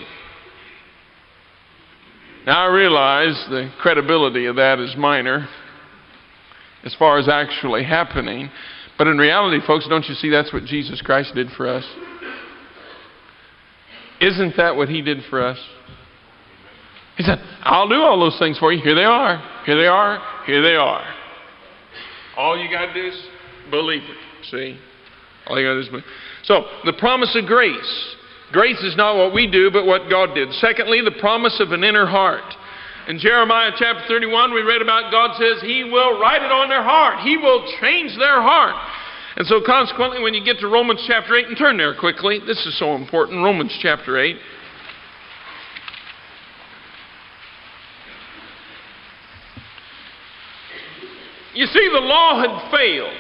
Now, I realize the credibility of that is minor as far as actually happening, but in reality, folks, don't you see that's what Jesus Christ did for us? Isn't that what He did for us? He said, I'll do all those things for you. Here they are. Here they are. Here they are. All you got to do is believe it. See? All you got to do is believe. So, the promise of grace. Grace is not what we do, but what God did. Secondly, the promise of an inner heart. In Jeremiah chapter 31, we read about God says He will write it on their heart. He will change their heart. And so consequently, when you get to Romans chapter 8, and turn there quickly. This is so important. Romans chapter 8. You see, the law had failed.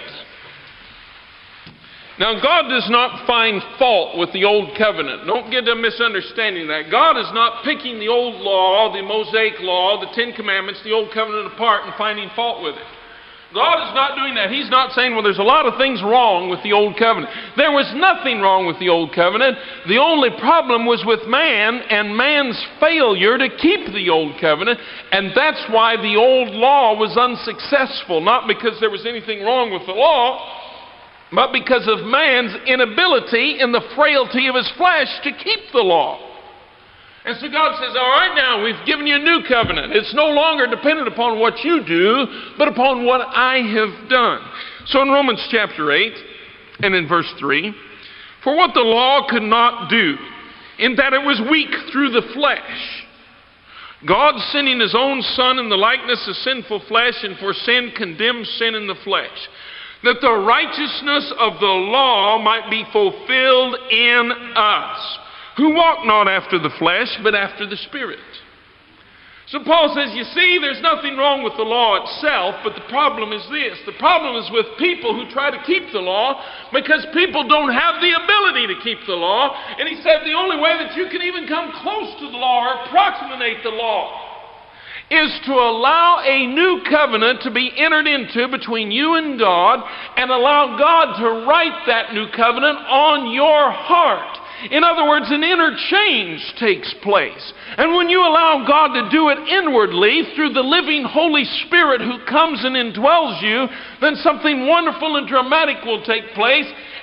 Now, God does not find fault with the old covenant. Don't get a misunderstanding of that. God is not picking the old law, the Mosaic law, the Ten Commandments, the old covenant apart and finding fault with it. God is not doing that. He's not saying, well, there's a lot of things wrong with the old covenant. There was nothing wrong with the old covenant. The only problem was with man and man's failure to keep the old covenant. And that's why the old law was unsuccessful. Not because there was anything wrong with the law, but because of man's inability in the frailty of his flesh to keep the law. And so God says, all right, now we've given you a new covenant. It's no longer dependent upon what you do, but upon what I have done. So in Romans chapter 8 and in verse 3, for what the law could not do, in that it was weak through the flesh, God sending His own Son in the likeness of sinful flesh, and for sin condemned sin in the flesh, that the righteousness of the law might be fulfilled in us, who walk not after the flesh, but after the Spirit. So Paul says, you see, there's nothing wrong with the law itself, but the problem is this. The problem is with people who try to keep the law because people don't have the ability to keep the law. And he said the only way that you can even come close to the law or approximate the law is to allow a new covenant to be entered into between you and God and allow God to write that new covenant on your heart. In other words, an inner change takes place. And when you allow God to do it inwardly through the living Holy Spirit who comes and indwells you, then something wonderful and dramatic will take place.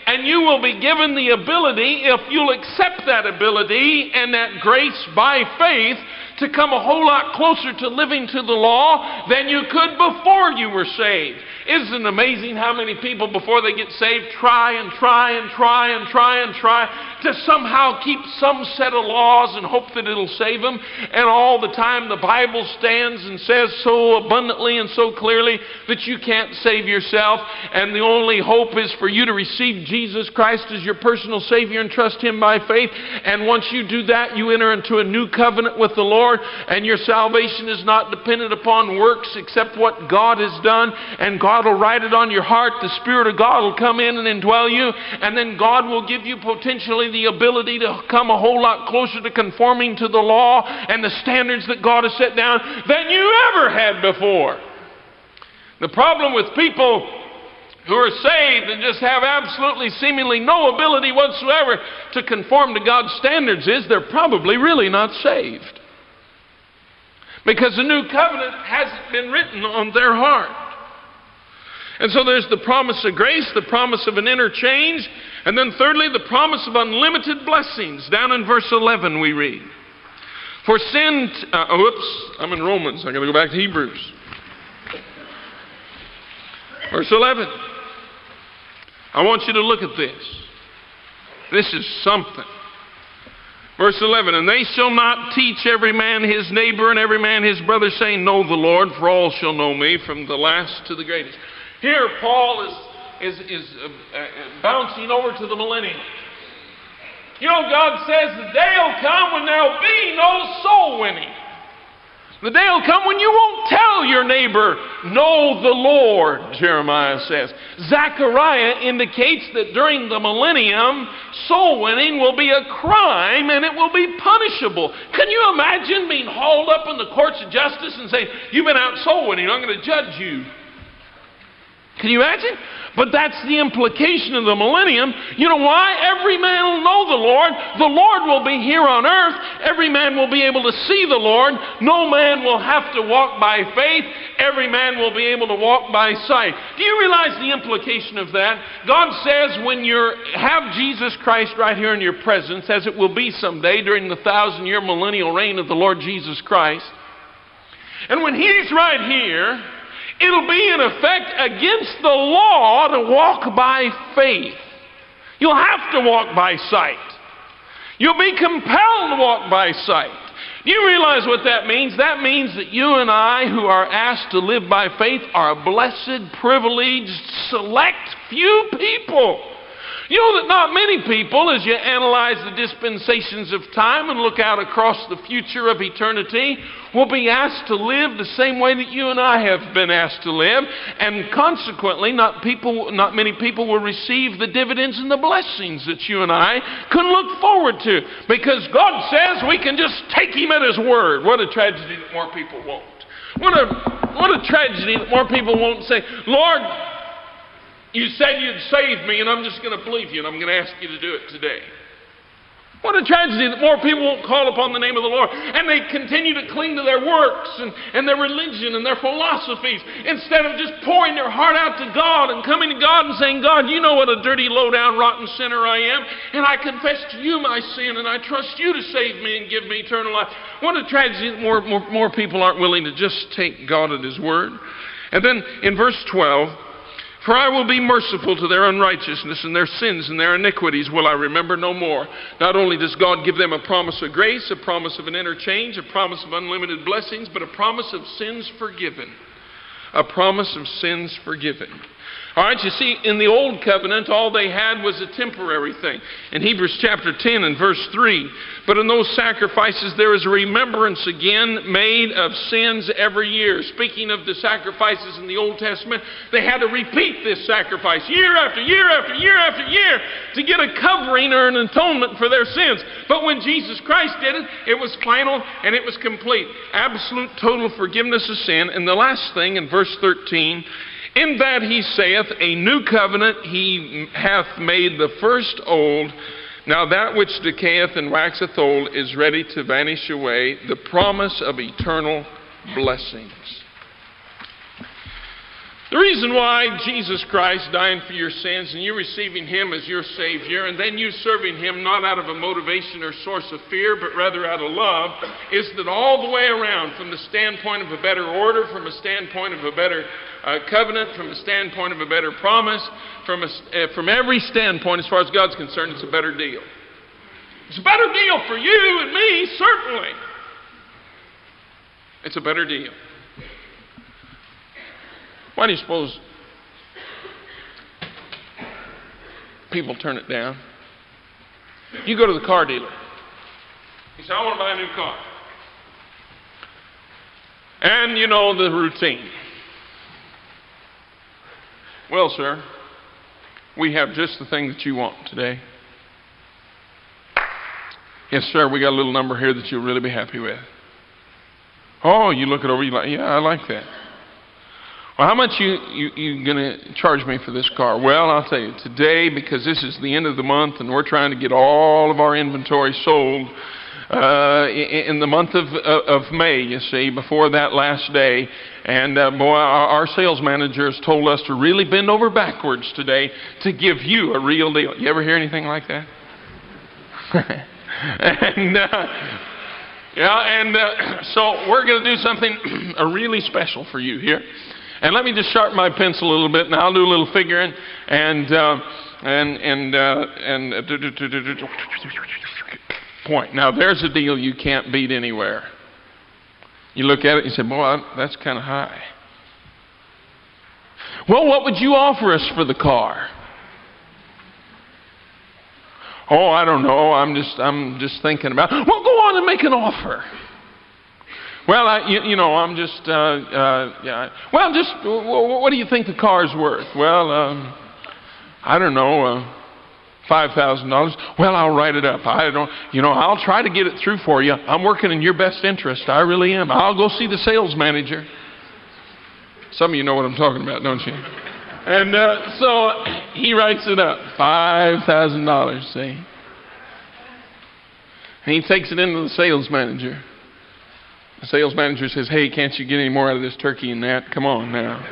And you will be given the ability, if you'll accept that ability and that grace by faith, to come a whole lot closer to living to the law than you could before you were saved. Isn't it amazing how many people before they get saved try to somehow keep some set of laws and hope that it'll save them? And all the time the Bible stands and says so abundantly and so clearly that you can't save yourself, and the only hope is for you to receive Jesus Christ as your personal Savior and trust Him by faith. And once you do that, you enter into a new covenant with the Lord, and your salvation is not dependent upon works except what God has done, and God will write it on your heart. The Spirit of God will come in and indwell you, and then God will give you potentially the ability to come a whole lot closer to conforming to the law and the standards that God has set down than you ever had before. The problem with people who are saved and just have absolutely seemingly no ability whatsoever to conform to God's standards is they're probably really not saved, because the new covenant hasn't been written on their heart. And so there's the promise of grace, the promise of an interchange, and then thirdly, the promise of unlimited blessings. Down in verse 11 we read, for sin, I'm in Romans, I'm going to go back to Hebrews. Verse 11. I want you to look at this. This is something. Verse 11, and they shall not teach every man his neighbor and every man his brother, saying, know the Lord, for all shall know me, from the last to the greatest. Here Paul is bouncing over to the millennium. You know, God says the day will come when there will be no soul winning. The day will come when you won't tell your neighbor, know the Lord, Jeremiah says. Zechariah indicates that during the millennium, soul winning will be a crime and it will be punishable. Can you imagine being hauled up in the courts of justice and saying, you've been out soul winning, I'm going to judge you? Can you imagine? But that's the implication of the millennium. You know why? Every man will know the Lord. The Lord will be here on earth. Every man will be able to see the Lord. No man will have to walk by faith. Every man will be able to walk by sight. Do you realize the implication of that? God says when you have Jesus Christ right here in your presence, as it will be someday during the 1,000-year millennial reign of the Lord Jesus Christ, and when He's right here, it'll be in effect against the law to walk by faith. You'll have to walk by sight. You'll be compelled to walk by sight. Do you realize what that means? That means that you and I, who are asked to live by faith, are a blessed, privileged, select few people. You know that not many people, as you analyze the dispensations of time and look out across the future of eternity, will be asked to live the same way that you and I have been asked to live, and consequently not many people will receive the dividends and the blessings that you and I can look forward to, because God says we can just take Him at His word. What a tragedy that more people won't. What a tragedy that more people won't say, Lord, you said you'd save me, and I'm just going to believe you, and I'm going to ask you to do it today. What a tragedy that more people won't call upon the name of the Lord, and they continue to cling to their works and their religion and their philosophies, instead of just pouring their heart out to God and coming to God and saying, God, you know what a dirty, low-down, rotten sinner I am, and I confess to you my sin, and I trust you to save me and give me eternal life. What a tragedy that more people aren't willing to just take God at His word. And then in verse 12, for I will be merciful to their unrighteousness, and their sins and their iniquities will I remember no more. Not only does God give them a promise of grace, a promise of an interchange, a promise of unlimited blessings, but a promise of sins forgiven. A promise of sins forgiven. All right, you see, in the Old Covenant, all they had was a temporary thing. In Hebrews chapter 10 and verse 3, but in those sacrifices there is a remembrance again made of sins every year. Speaking of the sacrifices in the Old Testament, they had to repeat this sacrifice year after year after year after year to get a covering or an atonement for their sins. But when Jesus Christ did it, it was final and it was complete. Absolute, total forgiveness of sin. And the last thing in verse 13, in that He saith, a new covenant He hath made the first old. Now that which decayeth and waxeth old is ready to vanish away, the promise of eternal blessings. The reason why Jesus Christ dying for your sins and you receiving Him as your Savior and then you serving Him not out of a motivation or source of fear but rather out of love is that all the way around, from the standpoint of a better order, from a standpoint of a better covenant, from a standpoint of a better promise, from every standpoint as far as God's concerned, it's a better deal. It's a better deal for you and me, certainly. It's a better deal. Why do you suppose people turn it down? You go to the car dealer. You say, I want to buy a new car. And you know the routine. Well, sir, we have just the thing that you want today. Yes, sir, we got a little number here that you'll really be happy with. Oh, you look it over, you like, yeah, I like that. Well, how much you going to charge me for this car? Well, I'll tell you, today, because this is the end of the month and we're trying to get all of our inventory sold in the month of May, you see, before that last day. And boy, our sales manager has told us to really bend over backwards today to give you a real deal. You ever hear anything like that? So we're going to do something really special for you here. And let me just sharpen my pencil a little bit, and I'll do a little figuring. Point. Now, there's a deal you can't beat anywhere. You look at it and you say, boy, that's kind of high. Well, what would you offer us for the car? Oh, I don't know. I'm just thinking about. Well, go on and make an offer. Well, I'm just. Yeah. Well, just what do you think the car's worth? Well, I don't know. $5,000. Well, I'll write it up. I don't. I'll try to get it through for you. I'm working in your best interest. I really am. I'll go see the sales manager. Some of you know what I'm talking about, don't you? And so he writes it up, $5,000, see. And he takes it into the sales manager. The sales manager says, hey, can't you get any more out of this turkey than that? Come on now.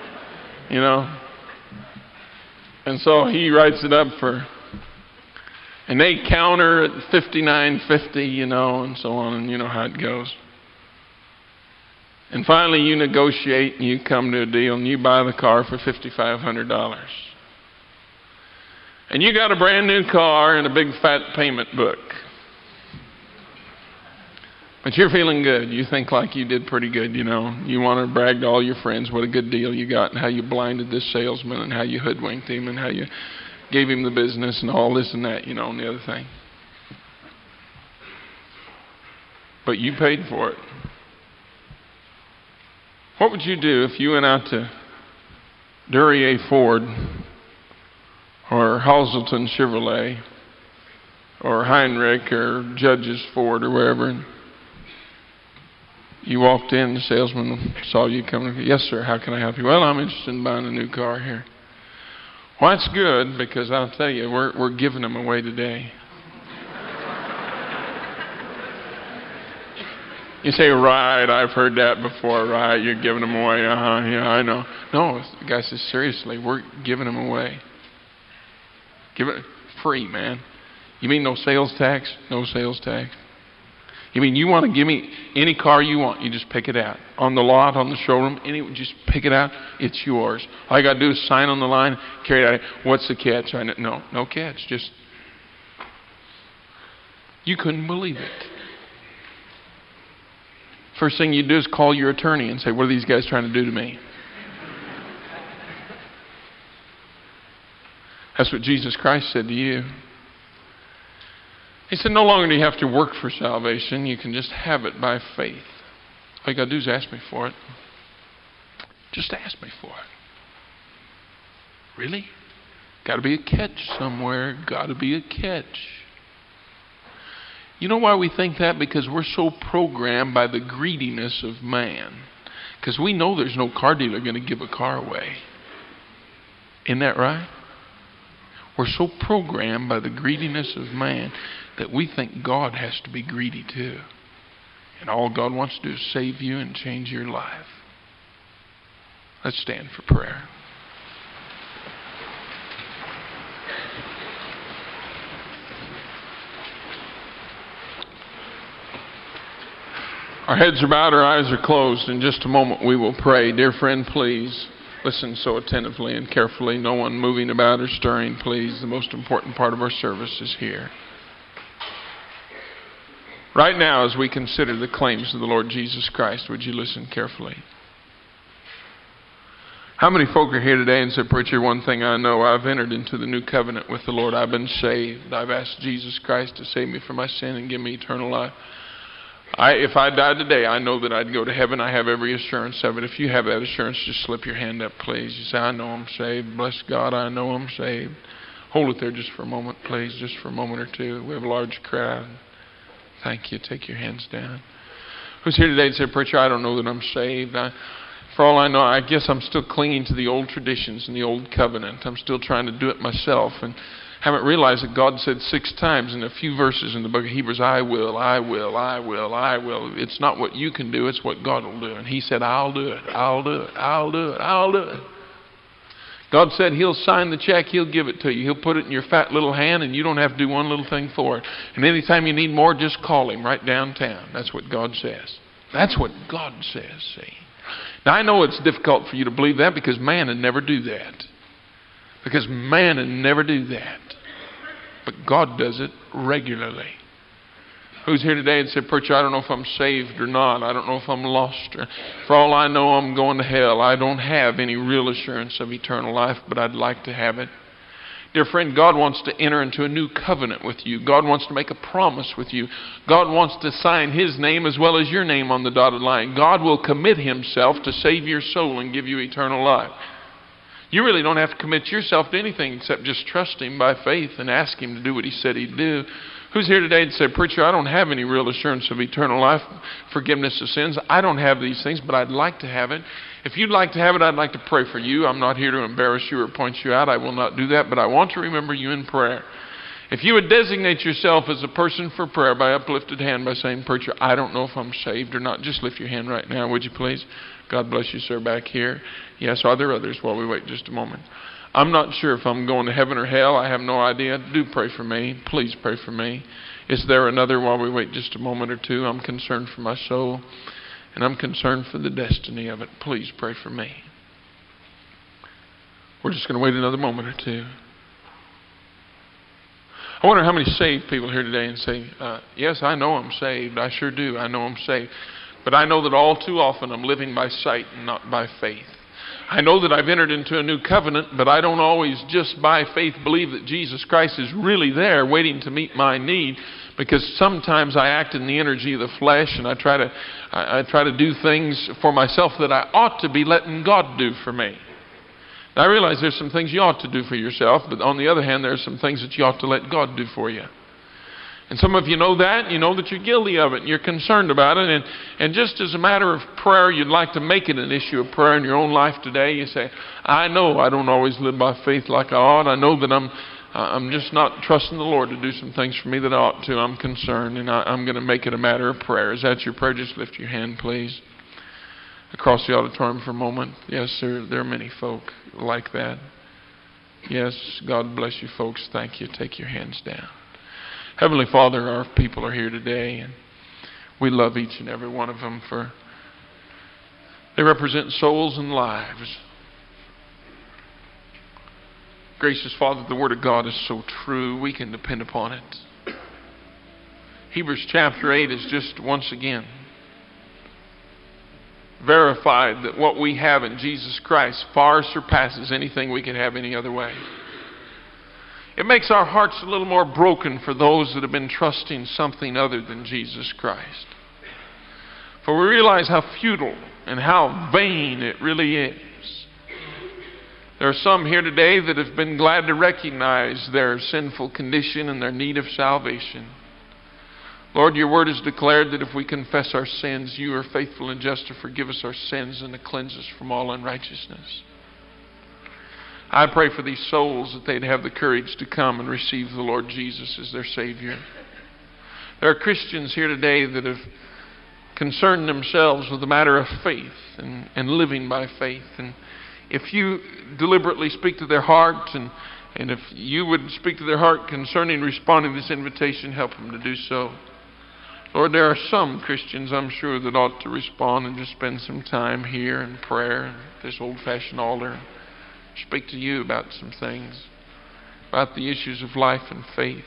And so he writes it up and they counter at $59.50, and so on, and you know how it goes. And finally you negotiate and you come to a deal and you buy the car for $5,500. And you got a brand new car and a big fat payment book. But you're feeling good. You think like you did pretty good, You want to brag to all your friends what a good deal you got and how you blinded this salesman and how you hoodwinked him and how you gave him the business and all this and that, and the other thing. But you paid for it. What would you do if you went out to Duryea Ford or Hazelton Chevrolet or Heinrich or Judge's Ford or wherever, and you walked in, the salesman saw you coming. Yes, sir, how can I help you? Well, I'm interested in buying a new car here. Well, that's good, because I'll tell you, we're giving them away today. You say, right, I've heard that before, right, you're giving them away, yeah, I know. No, the guy says, seriously, we're giving them away. Give it free, man. You mean no sales tax? No sales tax. You mean you want to give me any car you want, you just pick it out. On the lot, on the showroom, just pick it out, it's yours. All you got to do is sign on the line, carry it out. What's the catch? No catch, just, you couldn't believe it. First thing you do is call your attorney and say, what are these guys trying to do to me? That's what Jesus Christ said to you. He said, no longer do you have to work for salvation. You can just have it by faith. All you got to do is ask me for it. Just ask me for it. Really? Got to be a catch somewhere. Got to be a catch. You know why we think that? Because we're so programmed by the greediness of man. Because we know there's no car dealer going to give a car away. Isn't that right? We're so programmed by the greediness of man that we think God has to be greedy too. And all God wants to do is save you and change your life. Let's stand for prayer. Our heads are bowed, our eyes are closed. In just a moment we will pray. Dear friend, please listen so attentively and carefully. No one moving about or stirring, please. The most important part of our service is here. Right now, as we consider the claims of the Lord Jesus Christ, would you listen carefully? How many folk are here today and say, "Preacher, one thing I know, I've entered into the new covenant with the Lord. I've been saved. I've asked Jesus Christ to save me from my sin and give me eternal life. If I died today, I know that I'd go to heaven. I have every assurance of it." If you have that assurance, just slip your hand up, please. You say, "I know I'm saved. Bless God, I know I'm saved." Hold it there just for a moment, please, just for a moment or two. We have a large crowd. Thank you. Take your hands down. Who's here today and say, "Preacher, I don't know that I'm saved. For all I know, I guess I'm still clinging to the old traditions and the old covenant. I'm still trying to do it myself and haven't realized that God said 6 times in a few verses in the book of Hebrews, I will, I will, I will, I will. It's not what you can do, it's what God will do. And He said, I'll do it, I'll do it, I'll do it, I'll do it. God said He'll sign the check, He'll give it to you. He'll put it in your fat little hand and you don't have to do one little thing for it. And anytime you need more, just call Him right downtown. That's what God says. That's what God says, see. Now I know it's difficult for you to believe that because man would never do that. Because man would never do that. But God does it regularly. Who's here today and said, "Preacher, I don't know if I'm saved or not. I don't know if I'm lost. For all I know, I'm going to hell. I don't have any real assurance of eternal life, but I'd like to have it." Dear friend, God wants to enter into a new covenant with you. God wants to make a promise with you. God wants to sign His name as well as your name on the dotted line. God will commit Himself to save your soul and give you eternal life. You really don't have to commit yourself to anything except just trust Him by faith and ask Him to do what He said He'd do. Who's here today and said, "Preacher, I don't have any real assurance of eternal life, forgiveness of sins. I don't have these things, but I'd like to have it." If you'd like to have it, I'd like to pray for you. I'm not here to embarrass you or point you out. I will not do that, but I want to remember you in prayer. If you would designate yourself as a person for prayer by uplifted hand by saying, "Preacher, I don't know if I'm saved or not," just lift your hand right now, would you please? God bless you, sir, back here. Yes, are there others while we wait just a moment? I'm not sure if I'm going to heaven or hell. I have no idea. Do pray for me. Please pray for me. Is there another while we wait just a moment or two? I'm concerned for my soul, and I'm concerned for the destiny of it. Please pray for me. We're just going to wait another moment or two. I wonder how many saved people here today and say, "Yes, I know I'm saved. I sure do. I know I'm saved. But I know that all too often I'm living by sight and not by faith. I know that I've entered into a new covenant, but I don't always just by faith believe that Jesus Christ is really there waiting to meet my need, because sometimes I act in the energy of the flesh and I try to do things for myself that I ought to be letting God do for me. Now, I realize there's some things you ought to do for yourself, but on the other hand, there's some things that you ought to let God do for you. And some of you know that. You know that you're guilty of it. And you're concerned about it. And just as a matter of prayer, you'd like to make it an issue of prayer in your own life today. You say, "I know I don't always live by faith like I ought. I know that I'm just not trusting the Lord to do some things for me that I ought to. I'm concerned, and I'm going to make it a matter of prayer." Is that your prayer? Just lift your hand, please. Across the auditorium for a moment. Yes, sir. There are many folk like that. Yes, God bless you folks. Thank you. Take your hands down. Heavenly Father, our people are here today, and we love each and every one of them, for they represent souls and lives. Gracious Father, the Word of God is so true. We can depend upon it. Hebrews chapter 8 is just once again verified that what we have in Jesus Christ far surpasses anything we could have any other way. It makes our hearts a little more broken for those that have been trusting something other than Jesus Christ. For we realize how futile and how vain it really is. There are some here today that have been glad to recognize their sinful condition and their need of salvation. Lord, your word has declared that if we confess our sins, you are faithful and just to forgive us our sins and to cleanse us from all unrighteousness. I pray for these souls that they'd have the courage to come and receive the Lord Jesus as their Savior. There are Christians here today that have concerned themselves with the matter of faith and living by faith. And if you deliberately speak to their heart, and if you would speak to their heart concerning responding to this invitation, help them to do so. Lord, there are some Christians, I'm sure, that ought to respond and just spend some time here in prayer at this old-fashioned altar. Speak to you about some things, about the issues of life and faith.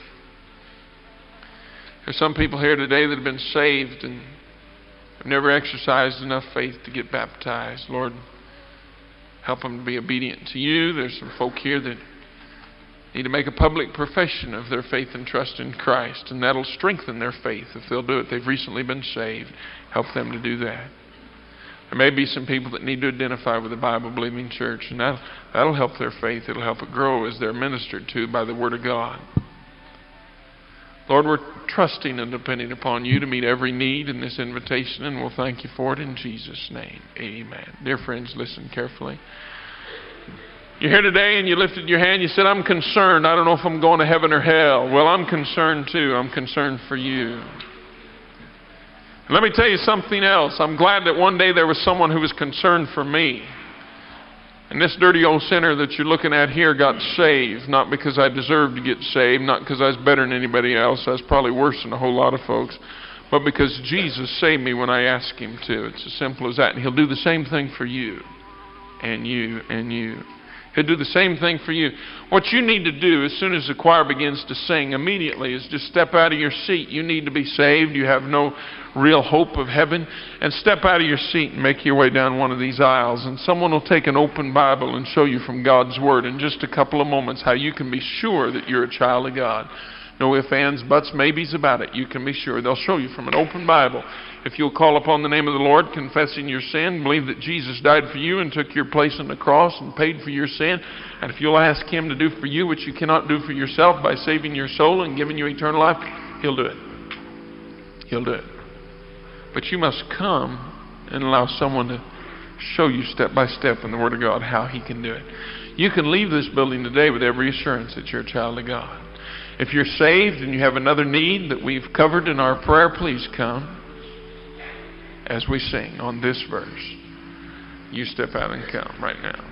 There's some people here today that have been saved and have never exercised enough faith to get baptized. Lord, help them to be obedient to you. There's some folk here that need to make a public profession of their faith and trust in Christ, and that'll strengthen their faith if they'll do it. They've recently been saved. Help them to do that. There may be some people that need to identify with a Bible-believing church, and that'll help their faith. It'll help it grow as they're ministered to by the Word of God. Lord, we're trusting and depending upon you to meet every need in this invitation, and we'll thank you for it in Jesus' name. Amen. Dear friends, listen carefully. You're here today and you lifted your hand. You said, I'm concerned. I don't know if I'm going to heaven or hell. Well, I'm concerned too. I'm concerned for you. And let me tell you something else. I'm glad that one day there was someone who was concerned for me. And this dirty old sinner that you're looking at here got saved, not because I deserved to get saved, not because I was better than anybody else. I was probably worse than a whole lot of folks, but because Jesus saved me when I asked Him to. It's as simple as that. And He'll do the same thing for you and you and you. He'll do the same thing for you. What you need to do as soon as the choir begins to sing immediately is just step out of your seat. You need to be saved. You have no real hope of heaven. And step out of your seat and make your way down one of these aisles. And someone will take an open Bible and show you from God's Word in just a couple of moments how you can be sure that you're a child of God. No ifs, ands, buts, maybes about it. You can be sure. They'll show you from an open Bible. If you'll call upon the name of the Lord, confessing your sin, believe that Jesus died for you and took your place on the cross and paid for your sin, and if you'll ask Him to do for you what you cannot do for yourself by saving your soul and giving you eternal life, He'll do it. He'll do it. But you must come and allow someone to show you step by step in the Word of God how He can do it. You can leave this building today with every assurance that you're a child of God. If you're saved and you have another need that we've covered in our prayer, please come as we sing on this verse. You step out and come right now.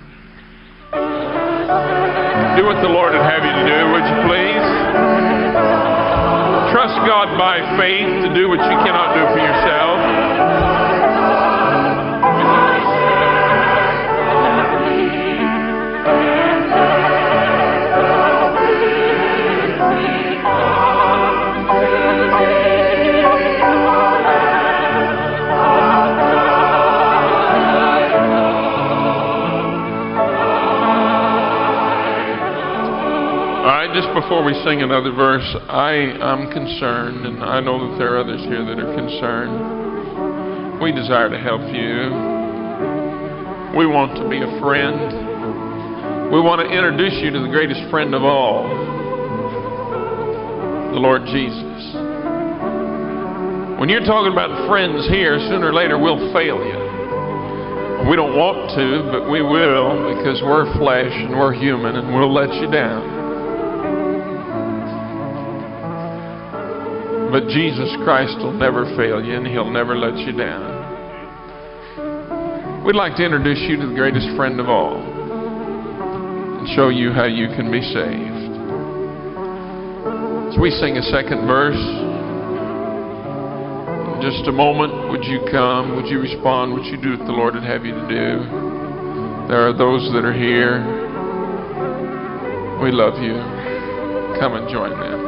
Do what the Lord would have you to do, would you please? Trust God by faith to do what you cannot do for yourself. Just before we sing another verse, I am concerned, and I know that there are others here that are concerned. We desire to help you. We want to be a friend. We want to introduce you to the greatest friend of all, the Lord Jesus. When you're talking about friends here, sooner or later we'll fail you. We don't want to, but we will, because we're flesh and we're human, and we'll let you down. But Jesus Christ will never fail you, and He'll never let you down. We'd like to introduce you to the greatest friend of all and show you how you can be saved. As we sing a second verse, in just a moment, would you come? Would you respond? Would you do what the Lord would have you to do? There are those that are here. We love you. Come and join them.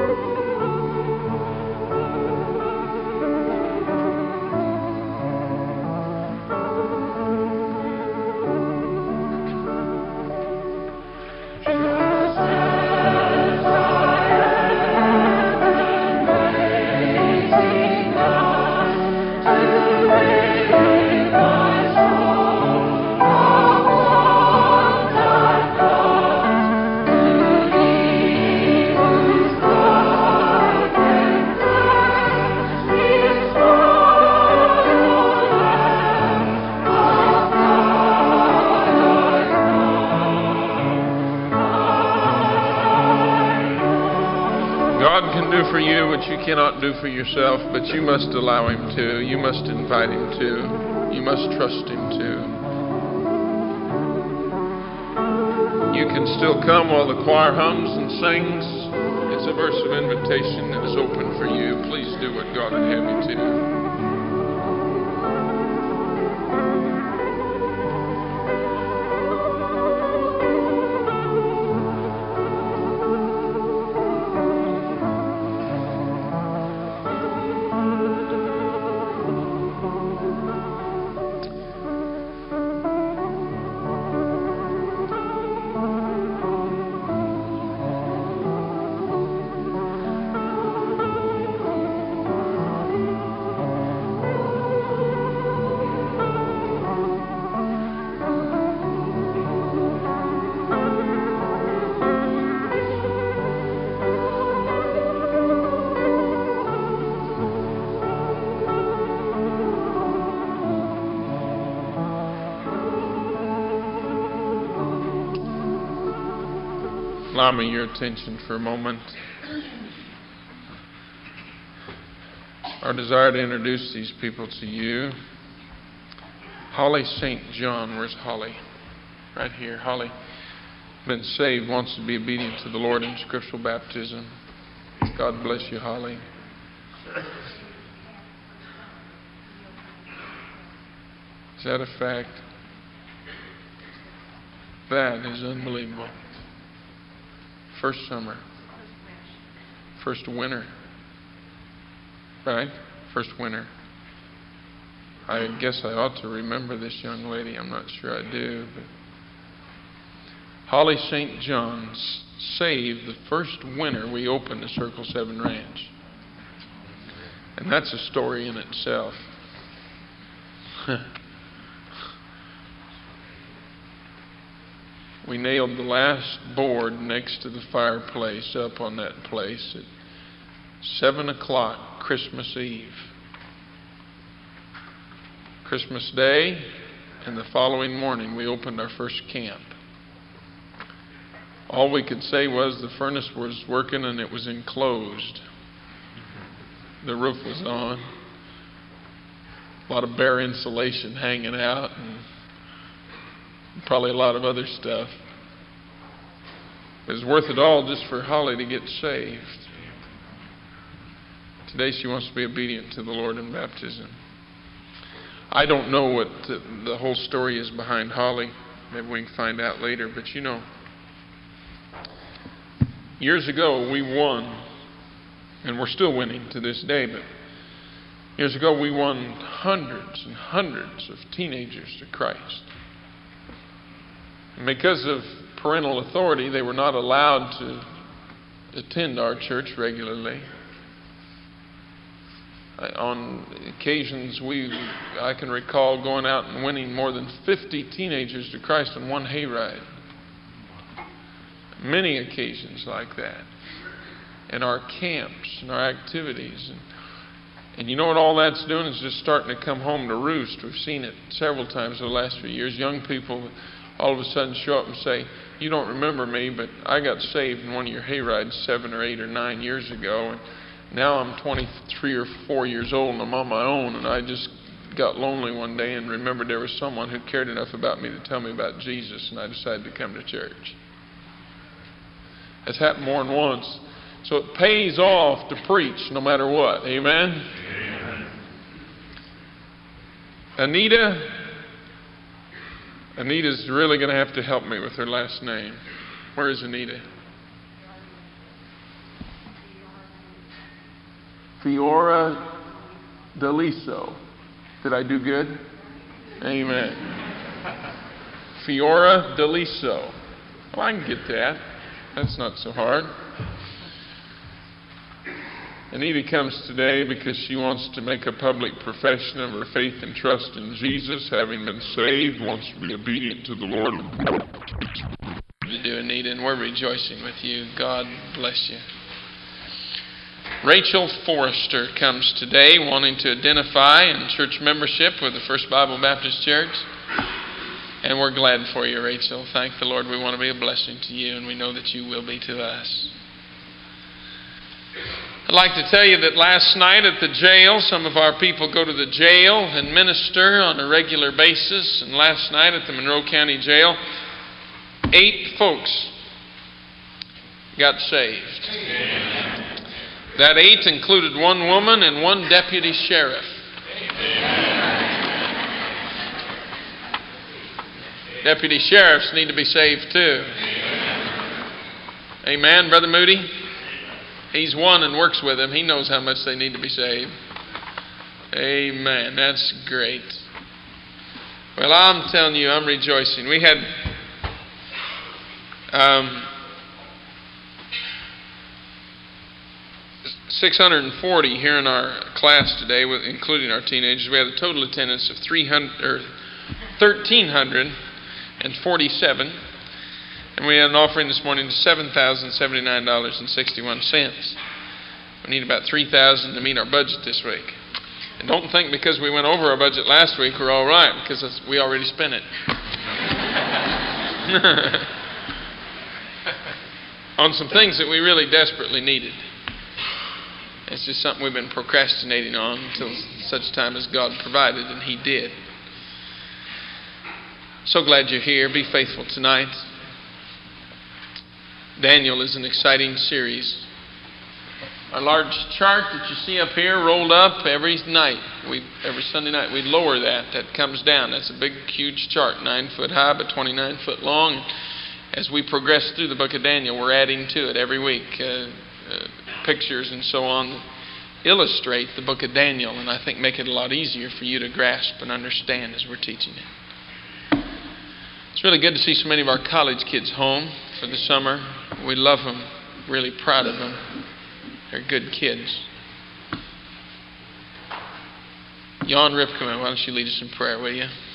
For you what you cannot do for yourself, but you must allow Him to. You must invite Him to. You must trust Him to. You can still come while the choir hums and sings. It's a verse of invitation that is open for you. Please do what God would have you to. Allow me your attention for a moment. Our desire to introduce these people to you. Holly St. John. Where's Holly? Right here. Holly, been saved, wants to be obedient to the Lord in scriptural baptism. God bless you, Holly. Is that a fact? That is unbelievable. First summer. First winter. Right? First winter. I guess I ought to remember this young lady. I'm not sure I do. But Holly St. John saved the first winter we opened the Circle 7 Ranch. And that's a story in itself. We nailed the last board next to the fireplace up on that place at 7 o'clock Christmas Eve. Christmas Day and the following morning we opened our first camp. All we could say was the furnace was working and it was enclosed. The roof was on. A lot of bare insulation hanging out and probably a lot of other stuff. It was worth it all just for Holly to get saved. Today she wants to be obedient to the Lord in baptism. I don't know what the whole story is behind Holly. Maybe we can find out later. But you know, years ago we won, and we're still winning to this day, but years ago we won hundreds and hundreds of teenagers to Christ. And because of parental authority, they were not allowed to attend our church regularly. On occasions, I can recall going out and winning more than 50 teenagers to Christ on one hayride. Many occasions like that. In our camps and our activities. And you know what all that's doing is just starting to come home to roost. We've seen it several times in the last few years. Young people all of a sudden show up and say, "You don't remember me, but I got saved in one of your hayrides 7 or 8 or 9 years ago. And now I'm 23 or 4 years old and I'm on my own. And I just got lonely one day and remembered there was someone who cared enough about me to tell me about Jesus. And I decided to come to church." That's happened more than once. So it pays off to preach no matter what. Amen? Amen. Anita's really going to have to help me with her last name. Where is Anita? Fiora Deliso. Did I do good? Amen. Fiora Deliso. Well, I can get that. That's not so hard. Anita comes today because she wants to make a public profession of her faith and trust in Jesus, having been saved, wants to be obedient to the Lord. To do, Anita, and we're rejoicing with you. God bless you. Rachel Forrester comes today wanting to identify in church membership with the First Bible Baptist Church. And we're glad for you, Rachel. Thank the Lord. We want to be a blessing to you, and we know that you will be to us. I'd like to tell you that last night at the jail, some of our people go to the jail and minister on a regular basis. And last night at the Monroe County Jail, 8 folks got saved. Amen. That 8 included 1 woman and 1 deputy sheriff. Amen. Deputy sheriffs need to be saved too. Amen, Brother Moody? He's one and works with them. He knows how much they need to be saved. Amen. That's great. Well, I'm telling you, I'm rejoicing. We had 640 here in our class today, including our teenagers. We had a total attendance of 1,347. And we had an offering this morning of $7,079.61. We need about $3,000 to meet our budget this week. And don't think because we went over our budget last week we're all right, because we already spent it. On some things that we really desperately needed. It's just something we've been procrastinating on until such time as God provided, and He did. So glad you're here. Be faithful tonight. Daniel is an exciting series. Our large chart that you see up here rolled up every night. Every Sunday night we lower that. That comes down. That's a big, huge chart, 9 foot high but 29 foot long. As we progress through the book of Daniel, we're adding to it every week. Pictures and so on that illustrate the book of Daniel, and I think make it a lot easier for you to grasp and understand as we're teaching it. It's really good to see so many of our college kids home for the summer. We love them. Really proud of them. They're good kids. Jan Ripkeman, why don't you lead us in prayer, will you?